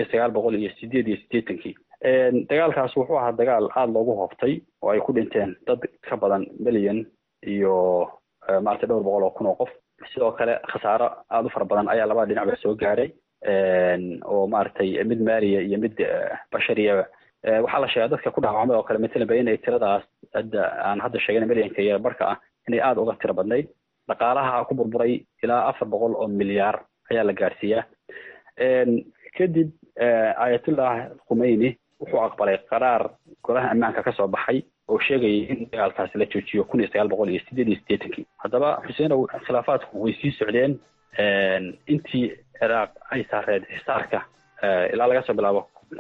1988. dagaalkaas wuxuu ahaa dagaal aada loogu hoobtay oo ay ku dhinteen dad ka badan milyan iyo maartay dhowr boqol oo kun oo qof. sidoo kale khasaaro aada u fara badan ayaa labada dhinacba soo gaaray oo maaragtay mid maaliya iyo mid bashariya. waxaa la sheegaa dadka ku dhaawacmay oo kale matalan ba inay tiradaas aan hadda sheegana milyanka iyo barka ah inay aada uga tiro badnayd. dhaqaalaha ku burburay ilaa 400 oo milyaar ayaa la gaarsiiyaa. kadib ayatullah Khomeini wuxuu aqbalay qaraar golaha ammaanka ka soo baxay oo sheegayay in dagaalkaasi la joojiyo 1988. haddaba Xuseenow khilaafaadku way sii socdeen intii Ciraaq ay saareed xisaarka ilaa laga soo bilaabo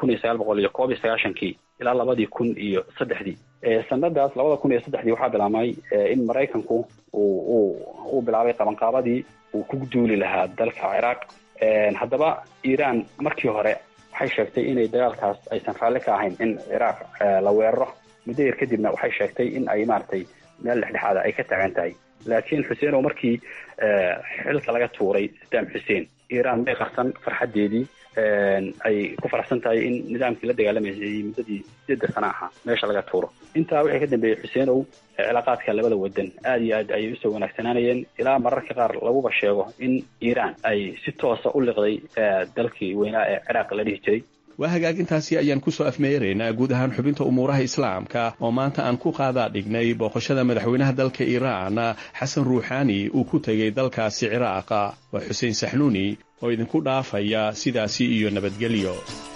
1991 ilaa 2003. sanadaas 2003 waxaa bilaabmay in Maraykanku uu bilaabay qabanqaabadii uu ku duuli lahaa dalka Ciraaq. haddaba Iiraan markii hore waxay sheegtay inay dagaalkaas aysan raalli ka ahayn in Ciraaq la weeraro. muddo yar kadibna waxay sheegtay in ay maartay meel dhexdhexaad ay ka taagan tahay. laakiin Xuseenow markii xilka laga tuuray Saddam Hussein, Iiraan bay qarsan farxadeedii ay ku faraxsan tahay in nidaamkii la dagaalamayay muddadii 8 sano ah meesha laga tuuro. intaa wixii ka dambeeyay Xuseenow cilaaqaadka labada wadan aad iyo aad ay u soo wanaagsanaanayeen ilaa mararka qaar laguba sheego in Iiraan ay si toos ah u liqday dalkii weynaa ee Ciraaq la dhihi jiray. waa hagaagintaasi ayaan ku soo afmeeraynaa guud ahaan xubinta umuuraha islaamka oo maanta aan ku qaadaa dhignay booqashada madaxweynaha dalka Iiraan xasan ruuxaani uu ku tegay dalkaasi Ciraaq. waa Xuseen Saxnuuni oo idinku dhaafaya sidaasi iyo nabadgelyo.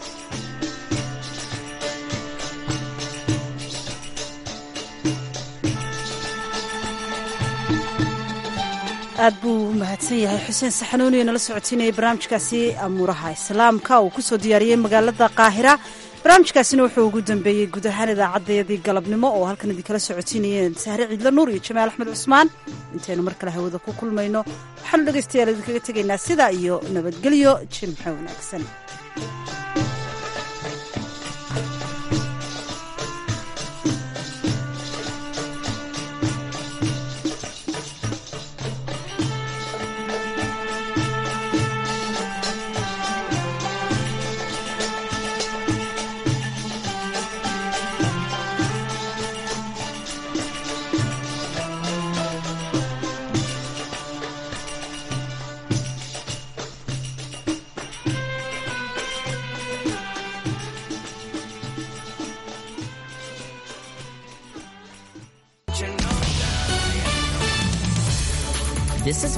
aad buu mahadsan yahay Xuseen Saxnuuni oo nala socotinayay barnaamijkaasi amuuraha islaamka oo ku soo diyaariyay magaalada Qaahira. barnaamijkaasina wuxuu ugu dambeeyey guud ahaan idaacaddayadii galabnimo oo halkan idin kala socotinayeen Sahre Ciidla Nuur iyo Jamaal Axmed Cusmaan. intaynu mar kale hawada ku kulmayno waxaanu dhegaystayaal idinkaga tegaynaa sidaa iyo nabadgelyo. jimco wanaagsan. This is